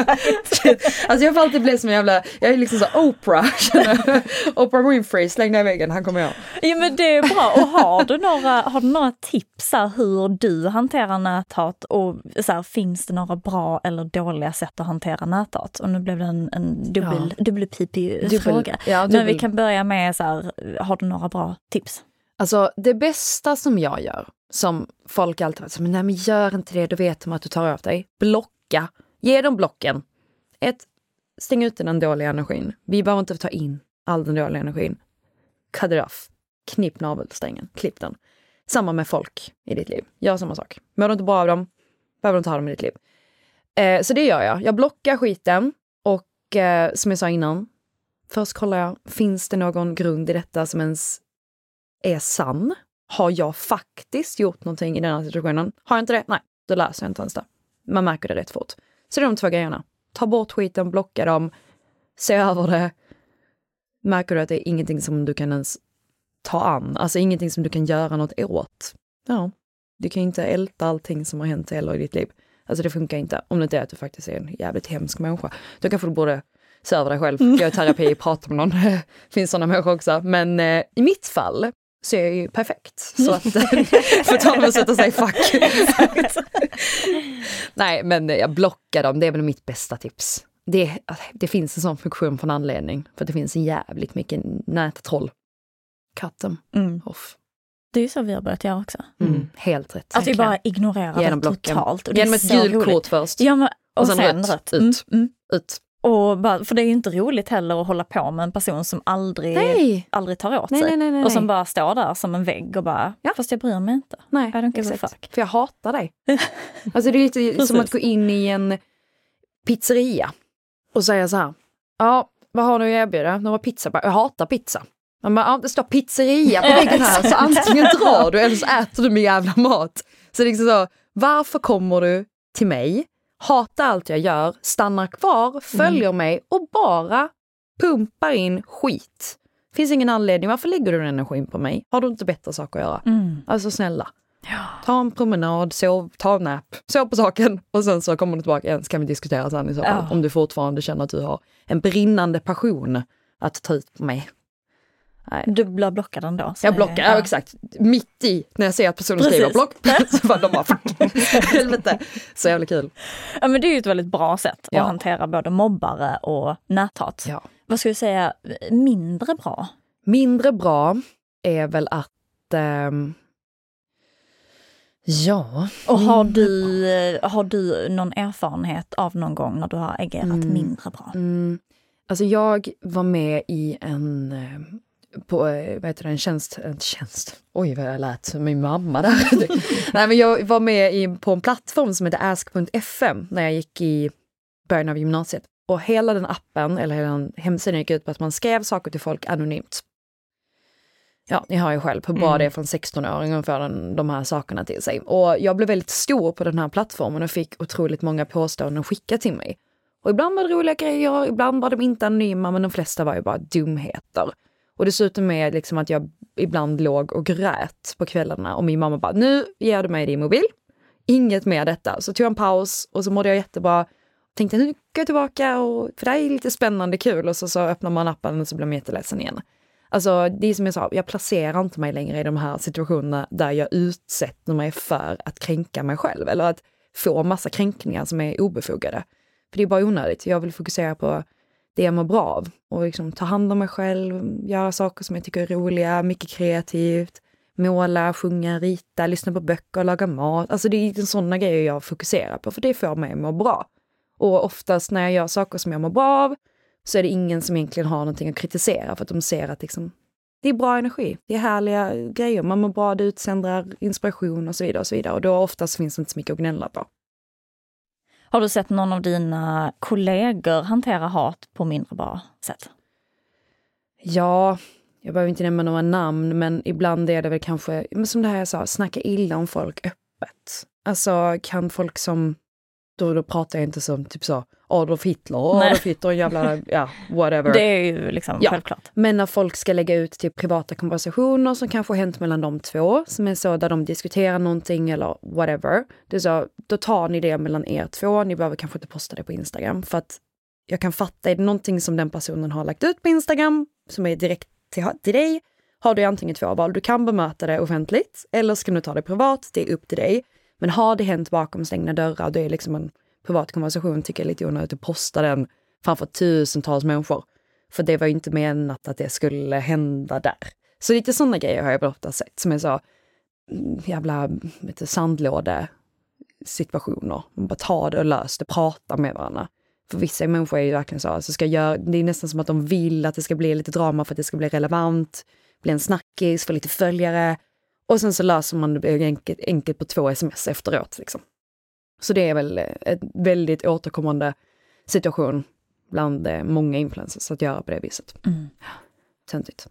Alltså jag får alltid bli som en jävla, jag är liksom så Oprah. Oprah Winfrey, släng ner i väggen, han kommer jag. Ja, men det är bra. Och har du några, har du några tips här, hur du hanterar näthat? Och så här, finns det några bra eller dåliga sätt att hantera näthat? Och nu blev det en, en dubbel, Ja. dubbelpipig fråga. Ja, men dubbel. vi kan börja med så här, har du några bra tips? Alltså det bästa som jag gör, som folk alltid varit så, men nej men gör inte det, då vet de att du tar av dig. Blocka. Ge dem blocken. Ett, stäng ut den dåliga energin. Vi behöver inte ta in all den dåliga energin. Cut it off. Knipp navelsträngen. Klipp den. Samma med folk i ditt liv. Gör samma sak. Mår du inte bra av dem, behöver du inte ha dem i ditt liv. Eh, så det gör jag. Jag blockar skiten. Och eh, som jag sa innan, först kollar jag, finns det någon grund i detta som ens är sann? Har jag faktiskt gjort någonting i den här situationen? Har jag inte det? Nej, då läser jag inte ens det. Man märker det rätt fort. Så det är de två grejerna. Ta bort skiten, blocka dem, se över det. Märker du att det är ingenting som du kan ens ta an? Alltså ingenting som du kan göra något åt. Ja, du kan inte älta allting som har hänt heller i ditt liv. Alltså det funkar inte. Om det inte är att du faktiskt är en jävligt hemsk människa. Då kanske du borde se över dig själv. Göra terapi, prata med någon. Det finns sådana människor också. Men eh, i mitt fall så är jag ju perfekt. Så att för att ta dem och sätta sig i fack. Nej, men jag blockar dem. Det är väl mitt bästa tips. Det, det finns en sån funktion på en anledning. För det finns en jävligt mycket nättroll. Cut them Mm. off. Det är ju så vi har börjat göra också. Mm. Helt rätt. Att vi bara ignorerar Genom det blocken. totalt. Och Genom det ett är så gult roligt. kort först. Ja, men, och, Och sen sen, rött. rött. Ut. Mm, mm. Ut. Och bara, för det är ju inte roligt heller att hålla på med en person som aldrig, Nej. aldrig tar åt Nej, sig. nej, nej, nej. Och som bara står där som en vägg och bara, ja. Fast jag bryr mig inte. Nej, I don't give a exakt. fuck. För jag hatar dig. Alltså det är lite som att gå in i en pizzeria. och säga så här, ja, vad har du att erbjuda? De har pizza, jag hatar pizza. Man bara, ja, det står pizzeria på väggen här, så antingen drar du eller så äter du min jävla mat. Så det är liksom så, varför kommer du till mig, hatar allt jag gör, stannar kvar, följer mm. mig och bara pumpar in skit. Finns ingen anledning, varför lägger du den energin på mig? Har du inte bättre saker att göra? Mm. Alltså snälla. Ja. Ta en promenad, sov, ta en nap, sov på saken och sen så kommer du tillbaka igen, så kan vi diskutera sen i så fall. Ja. Om du fortfarande känner att du har en brinnande passion att ta ut på mig. Nej. Du blir blockad ändå. Jag blockar, ja. ja exakt. Mitt i, när jag ser att personen Precis. skriver block, så bara de bara, fuck, helvete. Så jävla kul. Ja, men det är ju ett väldigt bra sätt ja. att hantera både mobbare och näthat. Ja. Vad ska du säga, mindre bra? Mindre bra är väl att ähm, ja. Och har du, har du någon erfarenhet av någon gång när du har agerat mm. mindre bra? Mm. Alltså jag var med i en på vad heter det, en tjänst, en tjänst. Oj vad jag lät som min mamma där. Nej, men jag var med i, på en plattform som heter ask punkt f m när jag gick i början av gymnasiet. Och hela den appen, eller hela den hemsidan gick ut på att man skrev saker till folk anonymt. Ja, ni har ju själv hur bra mm. det är från sexton-åringar för den, de här sakerna till sig. Och jag blev väldigt stor på den här plattformen och fick otroligt många påståenden skicka till mig. Och ibland var det roliga grejer, ibland var de inte anonyma, men de flesta var ju bara dumheter. Och dessutom med liksom att jag ibland låg och grät på kvällarna och min mamma bara, nu ger du mig din mobil. Inget mer detta. Så tog jag en paus och så mådde jag jättebra. Tänkte nu går jag tillbaka och för det är lite spännande kul. Och så, så öppnar man appen och så blir man jätteledsen igen. Alltså det är som jag sa, jag placerar inte mig längre i de här situationerna där jag utsätter mig för att kränka mig själv. Eller att få massa kränkningar som är obefogade. För det är bara onödigt. Jag vill fokusera på det jag mår bra av. Och liksom ta hand om mig själv. Göra saker som jag tycker är roliga. Mycket kreativt. Måla, sjunga, rita, lyssna på böcker, laga mat. Alltså det är sådana grejer jag fokuserar på. För det får mig att må bra. Och oftast när jag gör saker som jag mår bra av så är det ingen som egentligen har någonting att kritisera. För att de ser att liksom, det är bra energi. Det är härliga grejer. Man mår bra, det utsändrar inspiration och så vidare. Och så vidare. Och då oftast finns det inte så mycket att gnälla på. Har du sett någon av dina kollegor hantera hat på mindre bra sätt? Ja, jag behöver inte nämna några namn, men ibland är det väl kanske, men som det här jag sa, snacka illa om folk öppet. Alltså kan folk som, då, då pratar jag inte som typ så, Adolf Hitler, Adolf Hitler, jävla, ja, whatever. Det är ju liksom ja. självklart. Men när folk ska lägga ut till privata konversationer som kanske har hänt mellan de två, som är så där de diskuterar någonting eller whatever. Det är så, då tar ni det mellan er två, ni behöver kanske inte posta det på Instagram. För att jag kan fatta, är det någonting som den personen har lagt ut på Instagram, som är direkt till, till dig, har du antingen två val. Du kan bemöta det offentligt, eller ska du ta det privat, det är upp till dig. Men har det hänt bakom stängda dörrar, det är liksom en privat konversation, tycker jag är lite onödigt att posta den framför tusentals människor. För det var ju inte menat att det skulle hända där. Så lite sådana grejer har jag ofta sett som är så jävla sandlåde situationer. Man bara tar det och löser det, pratar med varandra. För vissa människor är ju verkligen så, alltså ska göra, det är nästan som att de vill att det ska bli lite drama för att det ska bli relevant, bli en snackis, få lite följare. Och sen så löser man det enkelt, enkelt på två sms efteråt liksom. Så det är väl en väldigt återkommande situation bland många influencers att göra på det viset. Mm. Töntigt.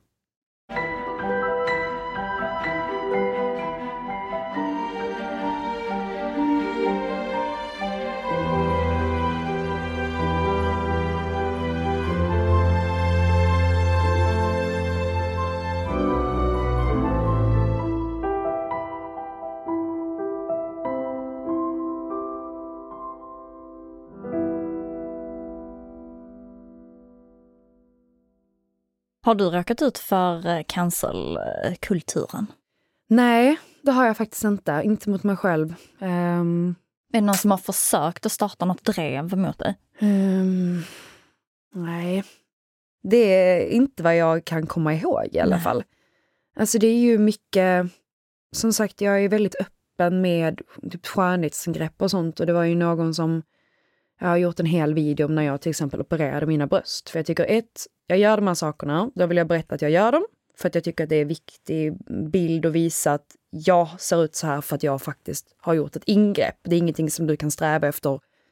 Har du råkat ut för cancelkulturen? Nej, det har jag faktiskt inte. Inte mot mig själv. Um, är det någon som har försökt att starta något drev mot dig? Um, nej. Det är inte vad jag kan komma ihåg i alla nej. fall. Alltså det är ju mycket... Som sagt, jag är väldigt öppen med typ skönhetsingrepp och sånt. Och det var ju någon som... Jag har gjort en hel video om när jag till exempel opererade mina bröst. För jag tycker ett... Jag gör de här sakerna, då vill jag berätta att jag gör dem. För att jag tycker att det är en viktig bild att visa att jag ser ut så här för att jag faktiskt har gjort ett ingrepp. Det är ingenting som du kan sträva efter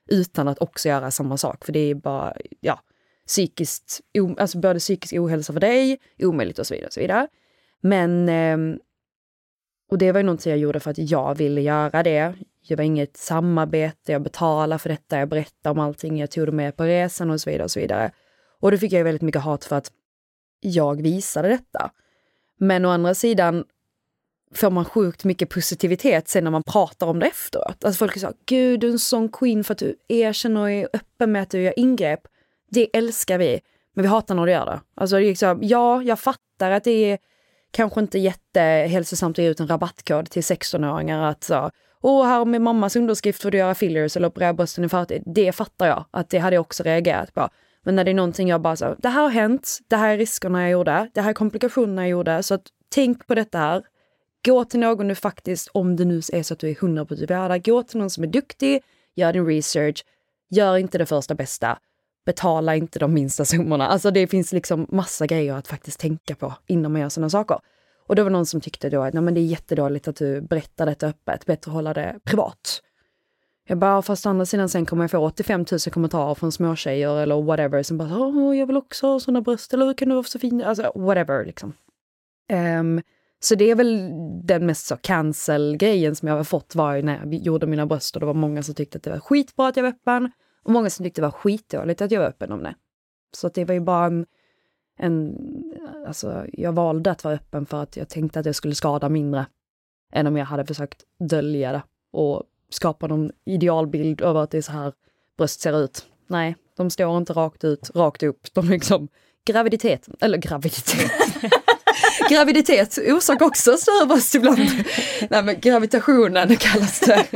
utan att också göra samma sak. För det är bara, ja, psykiskt, alltså både psykisk ohälsa för dig, omöjligt och så vidare och så vidare. Men, eh, och det var ju någonting jag gjorde för att jag ville göra det. Det var inget samarbete, jag betalade för detta, jag berättade om allting, jag tog det med på resan och så vidare och så vidare. Och då fick jag väldigt mycket hat för att jag visade detta. Men å andra sidan får man sjukt mycket positivitet sen när man pratar om det efteråt. Alltså folk säger, gud du är en sån queen för att du erkänner och är öppen med att du gör ingrepp. Det älskar vi, men vi hatar när du gör det. Alltså det är liksom, ja, jag fattar att det är kanske inte jättehälsosamt att ge ut en rabattkod till sexton-åringar att så, åh, här med mammas underskrift får du göra fillers eller operera brösten i förtid. Det fattar jag, att det hade jag också reagerat på. Men när det är någonting jag bara så, det här har hänt, det här är riskerna jag gjorde, det här är komplikationerna jag gjorde, så att tänk på detta här. Gå till någon nu faktiskt, om det nu är så att du är hundra procent värda, gå till någon som är duktig, gör din research, gör inte det första bästa, betala inte de minsta summorna. Alltså det finns liksom massa grejer att faktiskt tänka på innan man gör sådana saker. Och det var någon som tyckte då att nej, men det är jättedåligt att du berättar detta öppet, bättre att hålla det privat. Jag bara, fast andra sidan sen kommer jag få åttiofem tusen kommentarer från småtjejer eller whatever som bara, åh, jag vill också ha sådana bröst, eller hur kan du vara så fin? Alltså whatever liksom. Um, så det är väl den mest så cancel-grejen som jag har fått var när jag gjorde mina bröst, och det var många som tyckte att det var skitbra att jag var öppen och många som tyckte det var skitdåligt att jag var öppen om det. Så att det var ju bara en, en alltså jag valde att vara öppen för att jag tänkte att jag skulle skada mindre än om jag hade försökt dölja det och skapa någon idealbild över att det är så här bröst ser ut. Nej, de står inte rakt ut, rakt upp. De liksom, graviditet, eller graviditet. Graviditet orsakar också större bröst ibland. Nej, men gravitationen kallas det.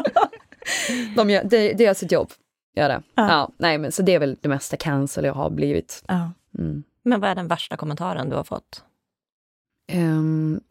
De gör, det, det är sitt jobb. Gör det. Ja. Ja, nej, men så det är väl det mesta cancel jag har blivit. Ja. Mm. Men vad är den värsta kommentaren du har fått? Um,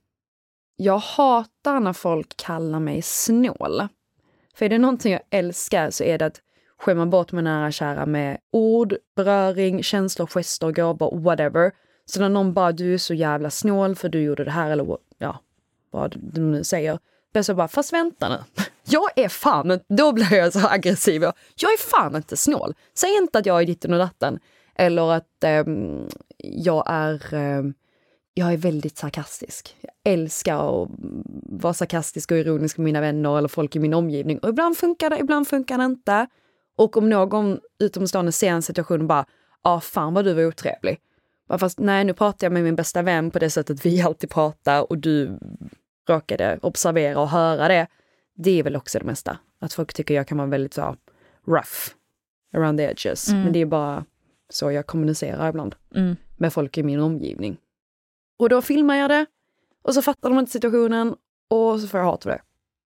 jag hatar när folk kallar mig snål. För är det någonting jag älskar så är det att skämma bort med nära kära med ord, beröring, känslor, gester, gåvor, whatever. Så när någon bara, du är så jävla snål för du gjorde det här, eller ja, vad du nu säger. Men så bara, fast vänta nu. Jag är fan, då blir jag så aggressiv. Jag är fan inte snål. Säg inte att jag är ditten och datten. Eller att um, jag är... Um, Jag är väldigt sarkastisk. Jag älskar att vara sarkastisk och ironisk med mina vänner eller folk i min omgivning. Och ibland funkar det, ibland funkar det inte. Och om någon utomstående ser en situation och bara, ja ah, fan vad du var otrevlig. Fast nej, nu pratar jag med min bästa vän på det sättet vi alltid pratar och du råkade observera och höra det. Det är väl också det mesta. Att folk tycker jag kan vara väldigt så rough around the edges. Mm. Men det är bara så jag kommunicerar ibland mm. med folk i min omgivning. Och då filmar jag det. Och så fattar de inte situationen. Och så får jag hat för det.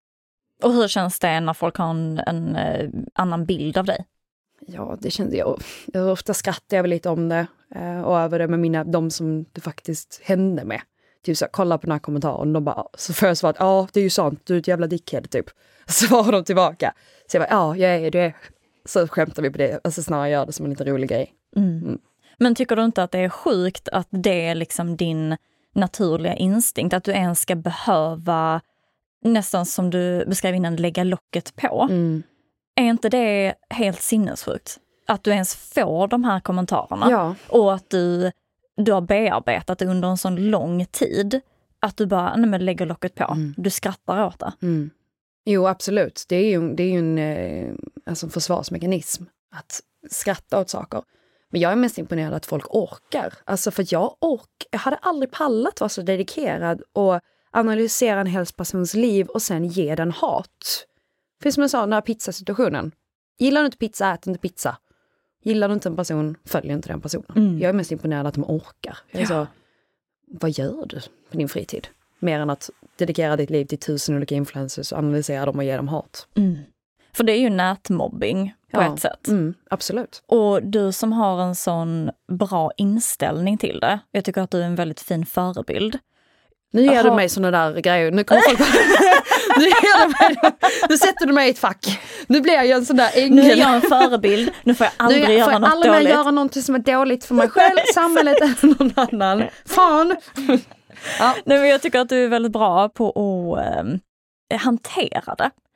Och hur känns det när folk har en, en eh, annan bild av dig? Ja, det känns jag. jag ofta skrattar jag väl lite om det. Eh, och över det med mina, de som det faktiskt hände med. Typ så kolla på den här kommentaren. De bara, så får jag svara att ja, det är ju sant. Du är ett jävla dickhead typ. Så svarar de tillbaka. Så jag bara, ja, jag är det. Så skämtar vi på det. Alltså snarare gör det som en lite rolig grej. Mm. Mm. Men tycker du inte att det är sjukt att det är liksom din naturliga instinkt? Att du ens ska behöva, nästan som du beskrev innan, lägga locket på. Mm. Är inte det helt sinnessjukt? Att du ens får de här kommentarerna. Ja. Och att du, du har bearbetat det under en sån lång tid. Att du bara nej, men lägger locket på. Mm. Du skrattar åt det. Mm. Jo, absolut. Det är ju, det är ju en eh, alltså försvarsmekanism. Att skratta åt saker. Men jag är mest imponerad att folk orkar. Alltså för jag ork, jag hade aldrig pallat vara så dedikerad och analysera en hel persons liv och sen ge den hat. För som jag sa, den här pizzasituationen. Gillar du inte pizza, ät inte pizza. Gillar du inte en person, följ inte den personen. Mm. Jag är mest imponerad att de orkar. Jag är så, vad gör du på din fritid? Mer än att dedikera ditt liv till tusen olika influencers och analysera dem och ge dem hat. Mm. För det är ju nätmobbing på ja. ett sätt. Mm, absolut. Och du som har en sån bra inställning till det. Jag tycker att du är en väldigt fin förebild. Nu ger Aha. du mig såna där grejer. Nu kommer folk nu, ger du mig, nu sätter du mig i ett fack. Nu blir jag ju en sån där ängel. Nu är jag en förebild. Nu får jag aldrig nu, göra något dåligt. Nu får jag aldrig göra någonting som är dåligt för mig själv, samhället eller någon annan. Fan! Ja. Nej, men jag tycker att du är väldigt bra på att äh, hantera det.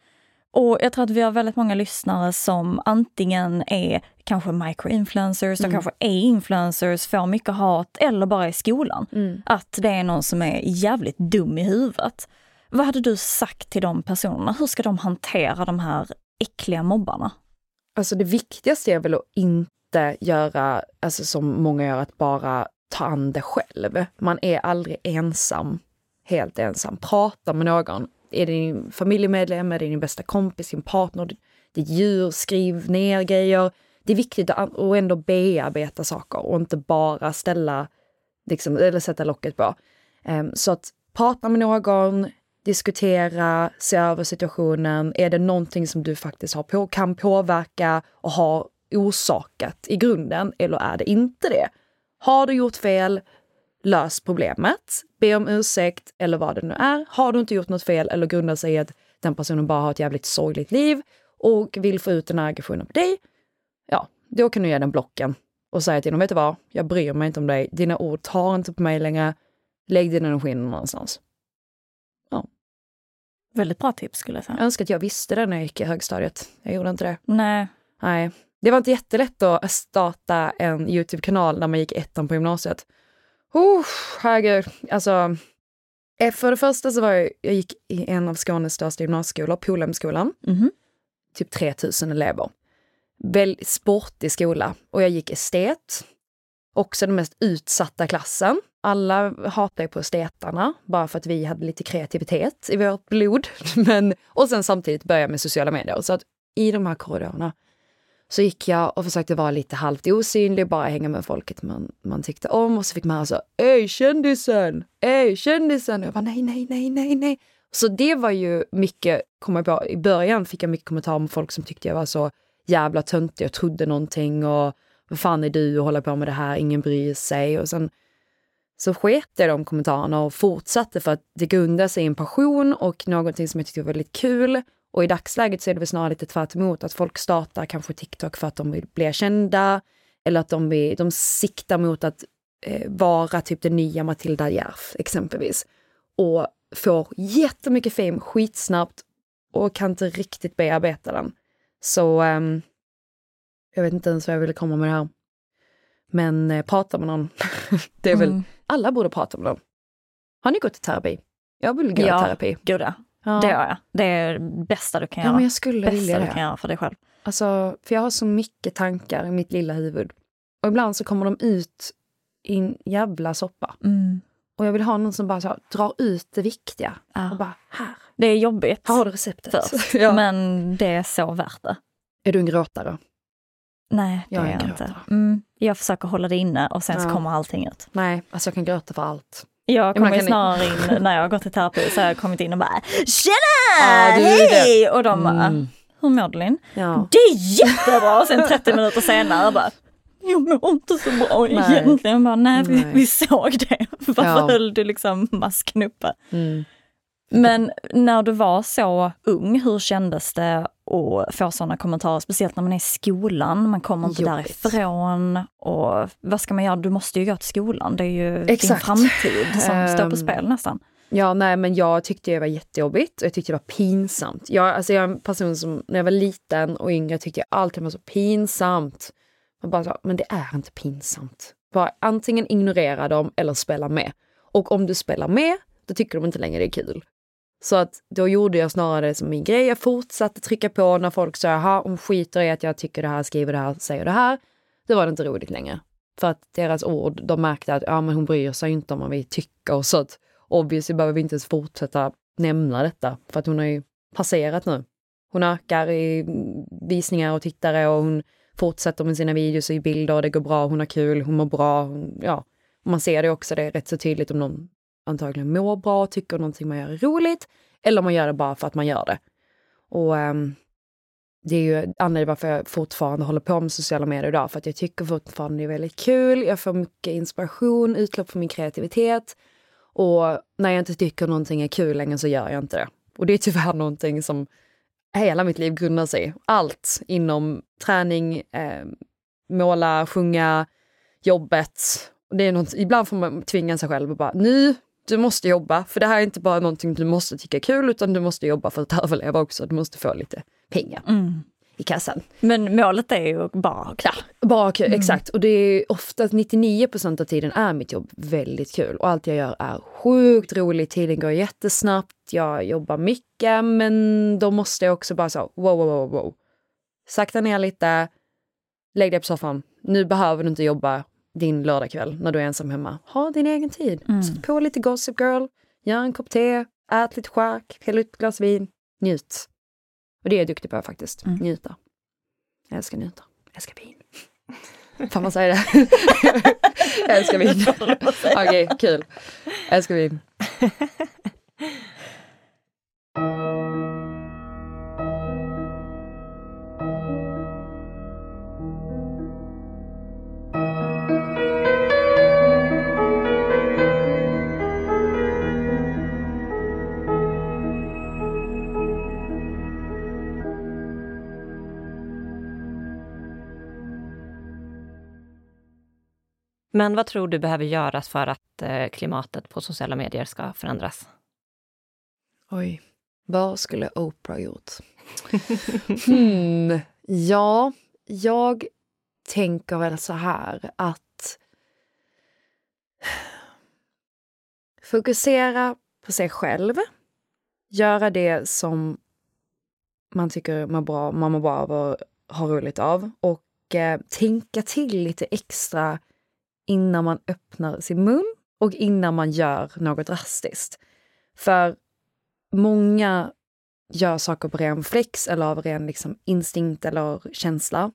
Och jag tror att vi har väldigt många lyssnare som antingen är kanske microinfluencers, mm. de kanske är influencers, får mycket hat eller bara i skolan. Mm. Att det är någon som är jävligt dum i huvudet. Vad hade du sagt till de personerna? Hur ska de hantera de här äckliga mobbarna? Alltså det viktigaste är väl att inte göra, alltså som många gör, att bara ta an det själv. Man är aldrig ensam, helt ensam. Prata med någon. Är det din familjemedlem, är det din bästa kompis, din partner, ditt djur, skriv ner grejer. Det är viktigt att ändå bearbeta saker och inte bara ställa, liksom, eller sätta locket på. Um, så att prata med någon, diskutera, se över situationen. Är det någonting som du faktiskt har på, kan påverka och har orsakat i grunden, eller är det inte det? Har du gjort fel, lös problemet, be om ursäkt eller vad det nu är. Har du inte gjort något fel eller grundar sig i att den personen bara har ett jävligt sorgligt liv och vill få ut den här aggressionen på dig, ja, då kan du ge den blocken och säga till dem, vet du vad, jag bryr mig inte om dig, dina ord tar inte på mig längre, lägg din energi någonstans. Ja. Väldigt bra tips skulle jag säga. Jag önskar att jag visste det när jag gick i högstadiet. Jag gjorde inte det. Nej. Nej. Det var inte jättelätt att starta en YouTube-kanal när man gick ettan på gymnasiet. Oh, herregud. Alltså, för det första så var jag, jag gick i en av Skånes största gymnasieskolor, Polhemskolan. Mm-hmm. Typ tre tusen elever. Väldigt sportig skola. Och jag gick estet. Också den mest utsatta klassen. Alla hatade på estetarna, bara för att vi hade lite kreativitet i vårt blod. Men, och sen samtidigt började med sociala medier. Så att i de här korridorerna så gick jag och försökte vara lite halvt osynlig, bara hänga med folket man, man tyckte om. Och så fick man alltså, ej kändisen, ej kändisen. Och jag bara, nej, nej, nej, nej, nej. Så det var ju mycket, kommer jag på, i början fick jag mycket kommentarer om folk som tyckte jag var så jävla töntig. Jag trodde någonting och vad fan är du och håller på med det här, ingen bryr sig. Och sen så sket jag de kommentarerna och fortsatte för att det grundade sig i en passion och någonting som jag tyckte var väldigt kul. Och i dagsläget så är det väl snarare lite tvärt emot att folk startar kanske TikTok för att de vill bli kända eller att de, vill, de siktar mot att eh, vara typ den nya Matilda Järf exempelvis. Och får jättemycket fame skitsnabbt och kan inte riktigt bearbeta den. Så um, jag vet inte ens vad jag ville komma med det här. Men eh, prata med någon. Det är mm. väl, alla borde prata med någon. Har ni gått i terapi? Jag vill gå i ja, terapi. Gud ja. Ja. Det gör jag. Det är det bästa du kan ja, göra. Men jag skulle bästa vilja det. Du kan göra för dig själv. Alltså, för jag har så mycket tankar i mitt lilla huvud. Och ibland så kommer de ut i en jävla soppa. Mm. Och jag vill ha någon som bara så, drar ut det viktiga. Ja. Och bara, här. Det är jobbigt. Här har du receptet. Först, ja. Men det är så värt det. Är du en gråtare? Nej, det jag är jag inte. Mm. Jag försöker hålla det inne och sen ja. så kommer allting ut. Nej, alltså jag kan gråta för allt. Jag kommer snarare in, när jag har gått i terapi så har jag kommit in och bara tjena, ah, hej! Och de bara, mm. hur mår du, Linn? Ja. Det är jättebra! Och sen trettio minuter senare bara, jag mår inte så bra egentligen. Jag bara, nej, nej. Vi, vi såg det. Varför ja. höll du liksom masken uppe? Mm. Men när du var så ung, hur kändes det att få sådana kommentarer? Speciellt när man är i skolan, man kommer inte Jobbigt. därifrån. Och vad ska man göra? Du måste ju gå till skolan. Det är ju Exakt. din framtid som um, står på spel nästan. Ja, nej, men jag tyckte det var jättejobbigt. Och jag tyckte det var pinsamt. Jag, alltså jag är en person som, när jag var liten och yngre, tyckte jag alltid var så pinsamt. Man bara så, men det är inte pinsamt. Bara antingen ignorera dem eller spela med. Och om du spelar med, då tycker de inte längre det är kul. Så att då gjorde jag snarare det som min grej. Jag fortsatte trycka på när folk sa, jaha, om skiter i att jag tycker det här, skriver det här, säger det här. Det var det inte roligt längre. För att deras ord, de märkte att ja, men hon bryr sig inte om vad vi tycker. Och så att obviously behöver vi inte ens fortsätta nämna detta. För att hon har ju passerat nu. Hon ökar i visningar och tittare och hon fortsätter med sina videos och i bilder och det går bra, hon har kul, hon mår bra. Hon, ja. Och man ser det också, det är rätt så tydligt om någon antagligen mår bra och tycker någonting man gör är roligt. Eller om man gör det bara för att man gör det. Och um, det är ju anledningen varför jag fortfarande håller på med sociala medier idag. För att jag tycker fortfarande det är väldigt kul. Jag får mycket inspiration, utlopp för min kreativitet. Och när jag inte tycker någonting är kul längre så gör jag inte det. Och det är tyvärr någonting som hela mitt liv grundar sig. Allt inom träning, eh, måla, sjunga, jobbet. Det är något, ibland får man tvinga sig själv och bara, nu du måste jobba. För det här är inte bara någonting du måste tycka är kul, utan du måste jobba för att överleva också. Du måste få lite pengar mm. i kassan. Men målet är ju bara kul. Ja, bara kul, mm. exakt. Och det är ofta nittionio procent av tiden är mitt jobb väldigt kul. Och allt jag gör är sjukt roligt. Tiden går jättesnabbt. Jag jobbar mycket, men då måste jag också bara så, wow, wow, wow, wow. Sakta ner lite, lägg dig på soffan. Nu behöver du inte jobba din lördagkväll när du är ensam hemma. Ha din egen tid. Mm. Sätt på lite Gossip Girl, gör en kopp te, ät lite schack, häll ut ett glas vin, njut. Och det är jag duktig på faktiskt. Mm. Njuta. Jag älskar njuta. Jag älskar vin. Fan man säger det. Jag älskar vin. Okej, okay, kul. Jag älskar vin. Men vad tror du behöver göras för att eh, klimatet på sociala medier ska förändras? Oj, vad skulle Oprah gjort? hmm, ja, jag tänker väl så här att fokusera på sig själv. Göra det som man tycker man, bra, man mår bra av och har roligt av. Och eh, tänka till lite extra innan man öppnar sin mun och innan man gör något drastiskt. För många gör saker på ren flex eller av ren liksom instinkt eller känsla.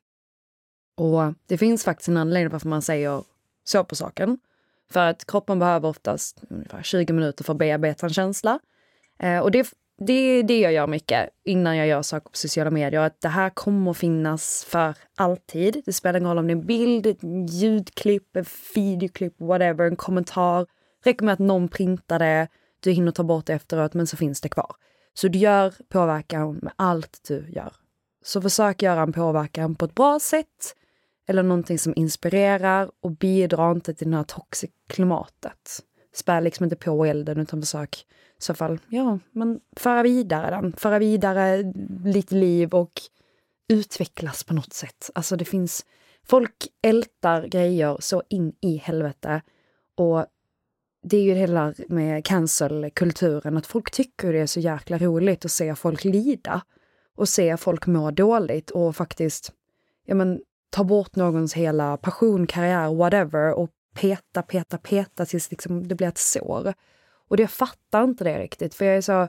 Och det finns faktiskt en anledning varför man säger så på saken. För att kroppen behöver oftast ungefär tjugo minuter för att bearbeta en känsla. Eh, och det, det är det jag gör mycket innan jag gör saker på sociala medier. Att det här kommer att finnas för alltid. Det spelar ingen roll om det är en bild, ett ljudklipp, ett videoklipp, whatever, en kommentar. Räcker med att någon printar det, du hinner ta bort det efteråt, men så finns det kvar. Så du gör påverkan med allt du gör. Så försök göra en påverkan på ett bra sätt. Eller någonting som inspirerar och bidrar inte till det här toxic klimatet. Spär liksom inte på elden utan försök i så fall, ja, men föra vidare den. Föra vidare lite liv och utvecklas på något sätt. Alltså det finns, folk ältar grejer så in i helvete. Och det är ju det hela med cancelkulturen, att folk tycker det är så jäkla roligt att se folk lida. Och se folk må dåligt och faktiskt, ja men, ta bort någons hela passion, karriär, whatever och peta, peta, peta tills liksom det blir ett sår. Och det, jag fattar inte det riktigt, för jag är så,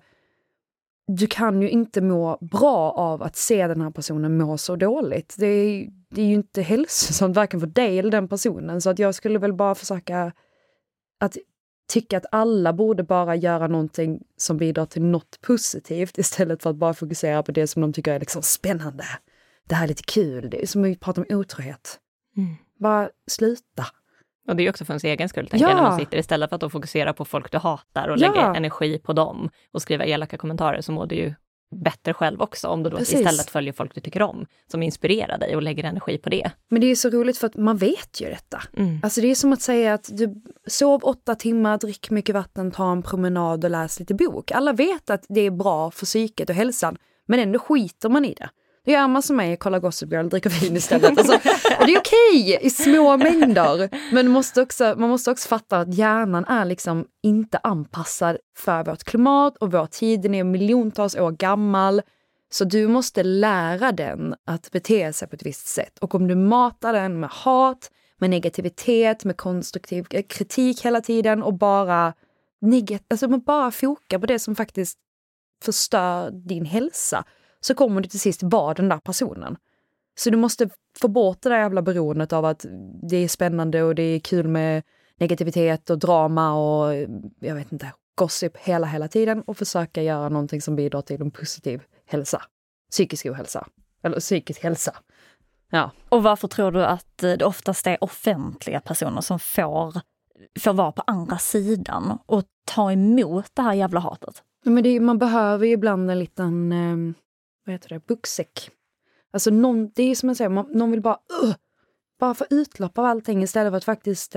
du kan ju inte må bra av att se den här personen må så dåligt. Det är, det är ju inte hälsosamt varken för dig eller den personen, så att jag skulle väl bara försöka att tycka att alla borde bara göra någonting som bidrar till något positivt istället för att bara fokusera på det som de tycker är liksom spännande. Det här är lite kul. Det är som att vi pratar om otrohet. Mm. Bara sluta. Och det är också för ens egen skull, tänker ja. jag, när man sitter. Istället för att då fokusera på folk du hatar och ja. lägga energi på dem och skriva elaka kommentarer, så mår du ju bättre själv också om du då Precis. istället följer folk du tycker om som inspirerar dig och lägger energi på det. Men det är så roligt för att man vet ju detta. Mm. Alltså det är som att säga att du sov åtta timmar, drick mycket vatten, ta en promenad och läs lite bok. Alla vet att det är bra för psyket och hälsan, men ändå skiter man i det. Det gör man som mig, kolla Gossip Girl, dricker vin istället. Alltså, och det är okej i små mängder. Men måste också, man måste också fatta att hjärnan är liksom inte anpassad för vårt klimat och vår tid. Den är miljontals år gammal. Så du måste lära den att bete sig på ett visst sätt. Och om du matar den med hat, med negativitet, med konstruktiv kritik hela tiden och bara, negat- alltså man bara fokar på det som faktiskt förstör din hälsa, så kommer du till sist vara den där personen. Så du måste få bort det där jävla beroendet av att det är spännande och det är kul med negativitet och drama och jag vet inte, gossip hela hela tiden och försöka göra någonting som bidrar till en positiv hälsa. Psykisk ohälsa. Eller psykisk hälsa. Ja. Och varför tror du att det oftast är offentliga personer som får, får vara på andra sidan och ta emot det här jävla hatet? Men det, man behöver ju ibland en liten... Eh, vad heter det, bucksäck. Alltså någon, det är som jag säger, man, någon vill bara uh, bara få utlopp av allting istället för att faktiskt eh,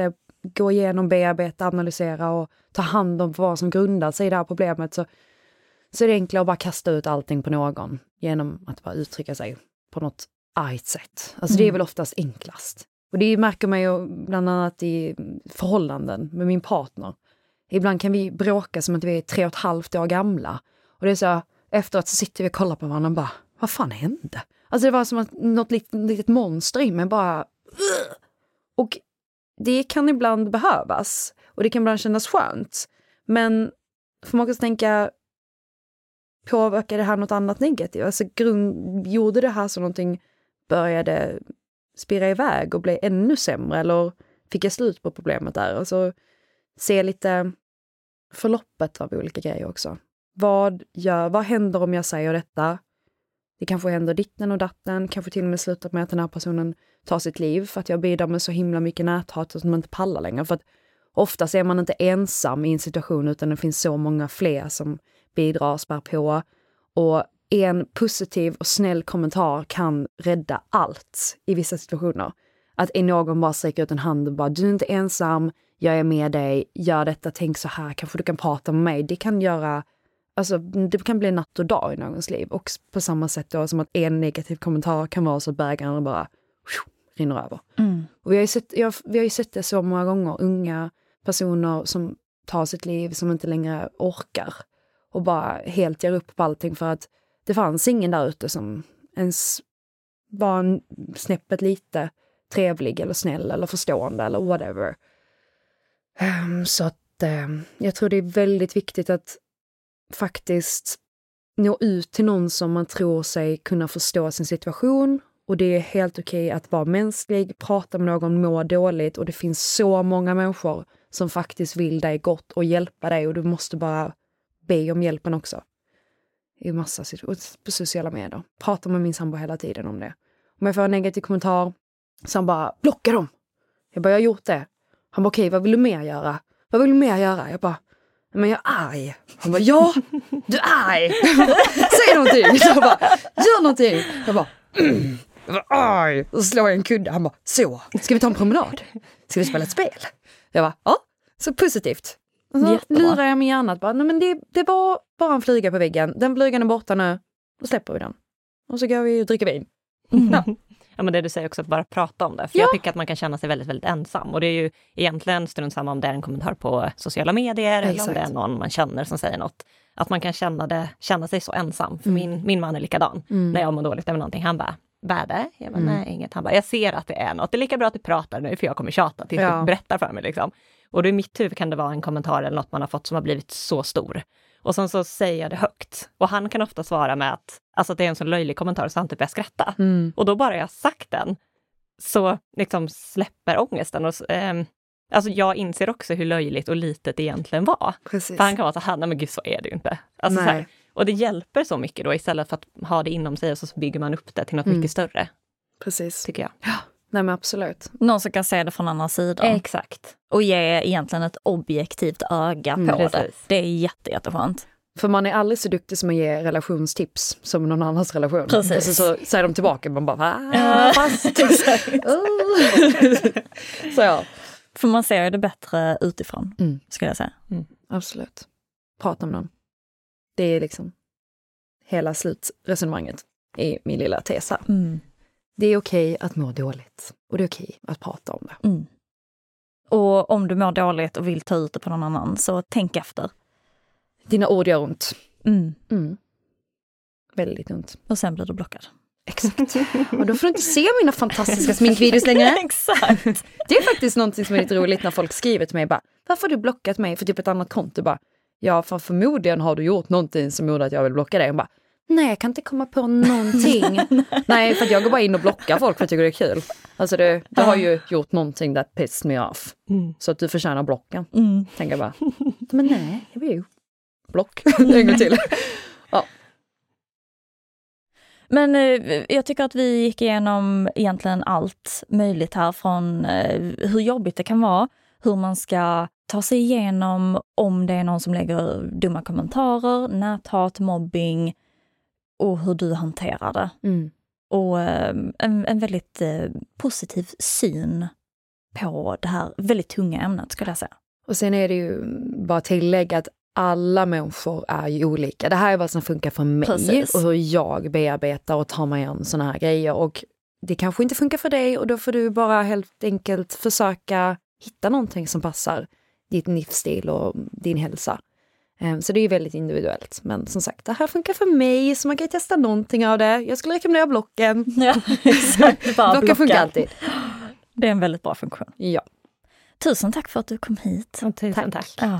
gå igenom, bearbeta, analysera och ta hand om vad som grundar sig i det här problemet, så, så är det enklare att bara kasta ut allting på någon genom att bara uttrycka sig på något argt sätt. Alltså mm. det är väl oftast enklast. Och det märker man ju bland annat i förhållanden med min partner. Ibland kan vi bråka som att vi är tre och ett halvt år gamla. Och det är så, efteråt så sitter vi och kollar på varandra och bara, vad fan hände? Alltså det var som att något litet, litet monster i mig bara... Och det kan ibland behövas. Och det kan ibland kännas skönt. Men får man också tänka, påverkar det här något annat negativt? Alltså grund, gjorde det här så någonting började spira iväg och bli ännu sämre? Eller fick jag slut på problemet där? Alltså se lite förloppet av olika grejer också. Vad, gör, vad händer om jag säger detta? Det kanske händer ditten och datten. Kanske till och med slutar med att den här personen tar sitt liv. För att jag bidrar med så himla mycket näthat att man inte pallar längre. För att oftast är man inte ensam i en situation, utan det finns så många fler som bidrar och spär på. Och en positiv och snäll kommentar kan rädda allt i vissa situationer. Att en någon bara sträcker ut en hand och bara, du är inte ensam, jag är med dig, gör detta, tänk så här, kanske du kan prata med mig. Det kan göra... Alltså det kan bli natt och dag i någons liv. Och på samma sätt då som att en negativ kommentar kan vara så att bägaren bara rinner över. Mm. Och vi har, ju sett, jag, vi har ju sett det så många gånger. Unga personer som tar sitt liv, som inte längre orkar. Och bara helt ger upp på allting för att det fanns ingen där ute som ens var en snäppet lite trevlig eller snäll eller förstående eller whatever. Um, så att um, jag tror det är väldigt viktigt att faktiskt nå ut till någon som man tror sig kunna förstå sin situation, och det är helt okej att vara mänsklig, prata med någon, må dåligt, och det finns så många människor som faktiskt vill dig gott och hjälpa dig, och du måste bara be om hjälpen också. I massa situationer på sociala medier. Prata med min sambo hela tiden om det. Om jag får en negativ kommentar så han bara, blocka dem. Jag bara, jag har gjort det. Han bara, okej, vad vill du mer göra? Vad vill du mer göra? Jag bara, men jag är arg. Han bara, ja, du är arg. Säg någonting. Jag bara, gör någonting. Jag bara, mm. jag bara arg. Och så slår jag en kudde. Han bara, så, ska vi ta en promenad? Ska vi spela ett spel? Jag bara, ja, så positivt. Och så lurar jag mig gärna att bara, nej men det, det var bara en flyga på väggen. Den flygan är borta nu. Då släpper vi den. Och så går vi och dricker vin. Mm. Ja. Ja, men det du säger också, att bara prata om det. För ja. Jag tycker att man kan känna sig väldigt, väldigt ensam. Och det är ju egentligen strunt samma om det är en kommentar på sociala medier. Exakt. Eller om det är någon man känner som säger något. Att man kan känna, det, känna sig så ensam. För mm. min, min man är likadan. Mm. När jag mår dåligt över någonting. Han bara, bäde? Jag bara, mm. nej, inget. Han bara, jag ser att det är något. Det är lika bra att du pratar nu, för jag kommer tjata tills ja. du berättar för mig. Liksom. Och då i mitt huvud kan det vara en kommentar eller något man har fått som har blivit så stor. Och sen så säger jag det högt. Och han kan ofta svara med att, alltså att det är en så löjlig kommentar så han typ börjar skratta. Mm. Och då bara jag sagt den så liksom släpper ångesten. Och, eh, alltså jag inser också hur löjligt och litet det egentligen var. Precis. För han kan vara så här, nej men gud, så är det ju inte. Alltså, så här, och det hjälper så mycket då, istället för att ha det inom sig, och så bygger man upp det till något mm. mycket större. Precis. Tycker jag. Ja. Nej men absolut. Någon som kan se det från andra sidan. Exakt. Och ge egentligen ett objektivt öga på mm, det. Det är jätte, jätteskönt. För man är aldrig så duktig som att ge relationstips som någon annans relation. Precis. Alltså, så säger de tillbaka, man bara, ah, fast. Så ja. För man ser det bättre utifrån, mm. skulle jag säga. Mm. Absolut. Prata med någon. Det är liksom hela slutresonemanget i min lilla tes här. Mm. Det är okej att må dåligt. Och det är okej att prata om det. Mm. Och om du mår dåligt och vill ta ut det på någon annan, så tänk efter. Dina ord gör ont. Mm. Mm. Väldigt ont. Och sen blir du blockad. Exakt. Och då får du inte se mina fantastiska sminkvideos längre. Exakt. Det är faktiskt någonting som är lite roligt när folk skriver till mig. Bara, varför har du blockat mig för typ ett annat konto? Bara, ja, för förmodligen har du gjort någonting som gjorde att jag vill blocka dig. Och bara, nej, jag kan inte komma på någonting. Nej, för att jag går bara in och blockar folk för att jag tycker det är kul. Alltså det, det har ju gjort någonting that pissed me off. Mm. Så att du förtjänar blocken. Mm. Tänker jag bara, men nej, jag vill ju block. En gång till. Ja. Men eh, jag tycker att vi gick igenom egentligen allt möjligt här, från eh, hur jobbigt det kan vara, hur man ska ta sig igenom om det är någon som lägger dumma kommentarer, näthat, mobbing, och hur du hanterar det. Mm. Och eh, en, en väldigt eh, positiv syn på det här väldigt tunga ämnet, skulle jag säga. Och sen är det ju bara tillägga att alla människor är ju olika. Det här är vad som funkar för mig. Precis. Och hur jag bearbetar och tar mig an såna här grejer. Och det kanske inte funkar för dig, och då får du bara helt enkelt försöka hitta någonting som passar ditt livsstil och din hälsa. Så det är ju väldigt individuellt. Men som sagt, det här funkar för mig, så man kan ju testa någonting av det. Jag skulle rekommendera blocken. Ja, exakt. Bara blocken funkar alltid. Det är en väldigt bra funktion. Ja. Tusen tack för att du kom hit. Och tusen tack. tack. Ja.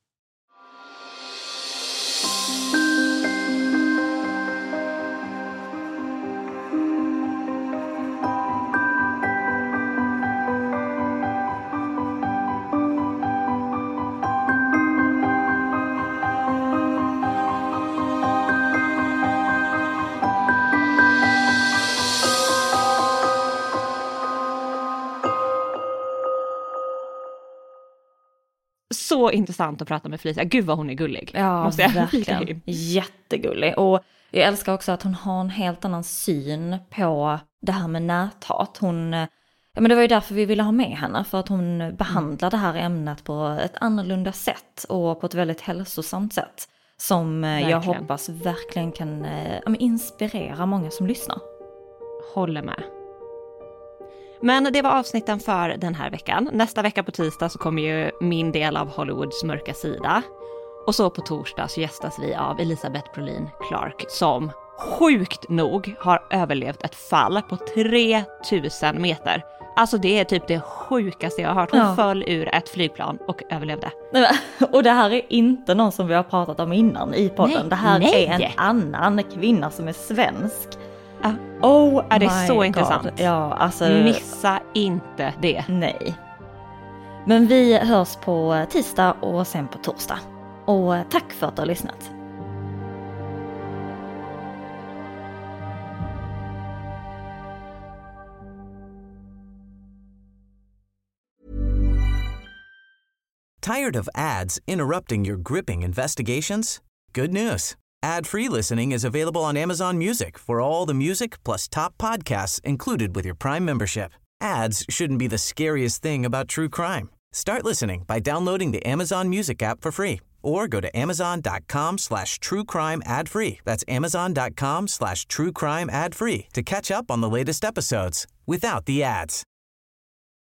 Så intressant att prata med Felicia. Gud vad hon är gullig. Ja, måste jag verkligen. Jättegullig. Och jag älskar också att hon har en helt annan syn på det här med näthat. Hon, ja, men det var ju därför vi ville ha med henne. För att hon behandlar det här ämnet på ett annorlunda sätt. Och på ett väldigt hälsosamt sätt. Som verkligen. Jag hoppas verkligen kan ja, inspirera många som lyssnar. Håller med. Men det var avsnitten för den här veckan. Nästa vecka på tisdag så kommer ju min del av Hollywoods mörka sida. Och så på torsdag så gästas vi av Elisabeth Brolin Clark, som sjukt nog har överlevt ett fall på tre tusen meter. Alltså det är typ det sjukaste jag har hört. Hon ja. föll ur ett flygplan och överlevde. Och det här är inte någon som vi har pratat om innan i podden. Nej, det här nej. är en annan kvinna som är svensk. Uh, oh, är det så God. intressant? Ja, alltså, missa inte det. Nej. Men vi hörs på tisdag och sen på torsdag. Och tack för att du har lyssnat. Tired of ads interrupting your gripping investigations? Good news. Ad-free listening is available on Amazon Music for all the music plus top podcasts included with your Prime membership. Ads shouldn't be the scariest thing about true crime. Start listening by downloading the Amazon Music app for free or go to amazon.com slash true crime ad free. That's amazon.com slash true crime ad free to catch up on the latest episodes without the ads.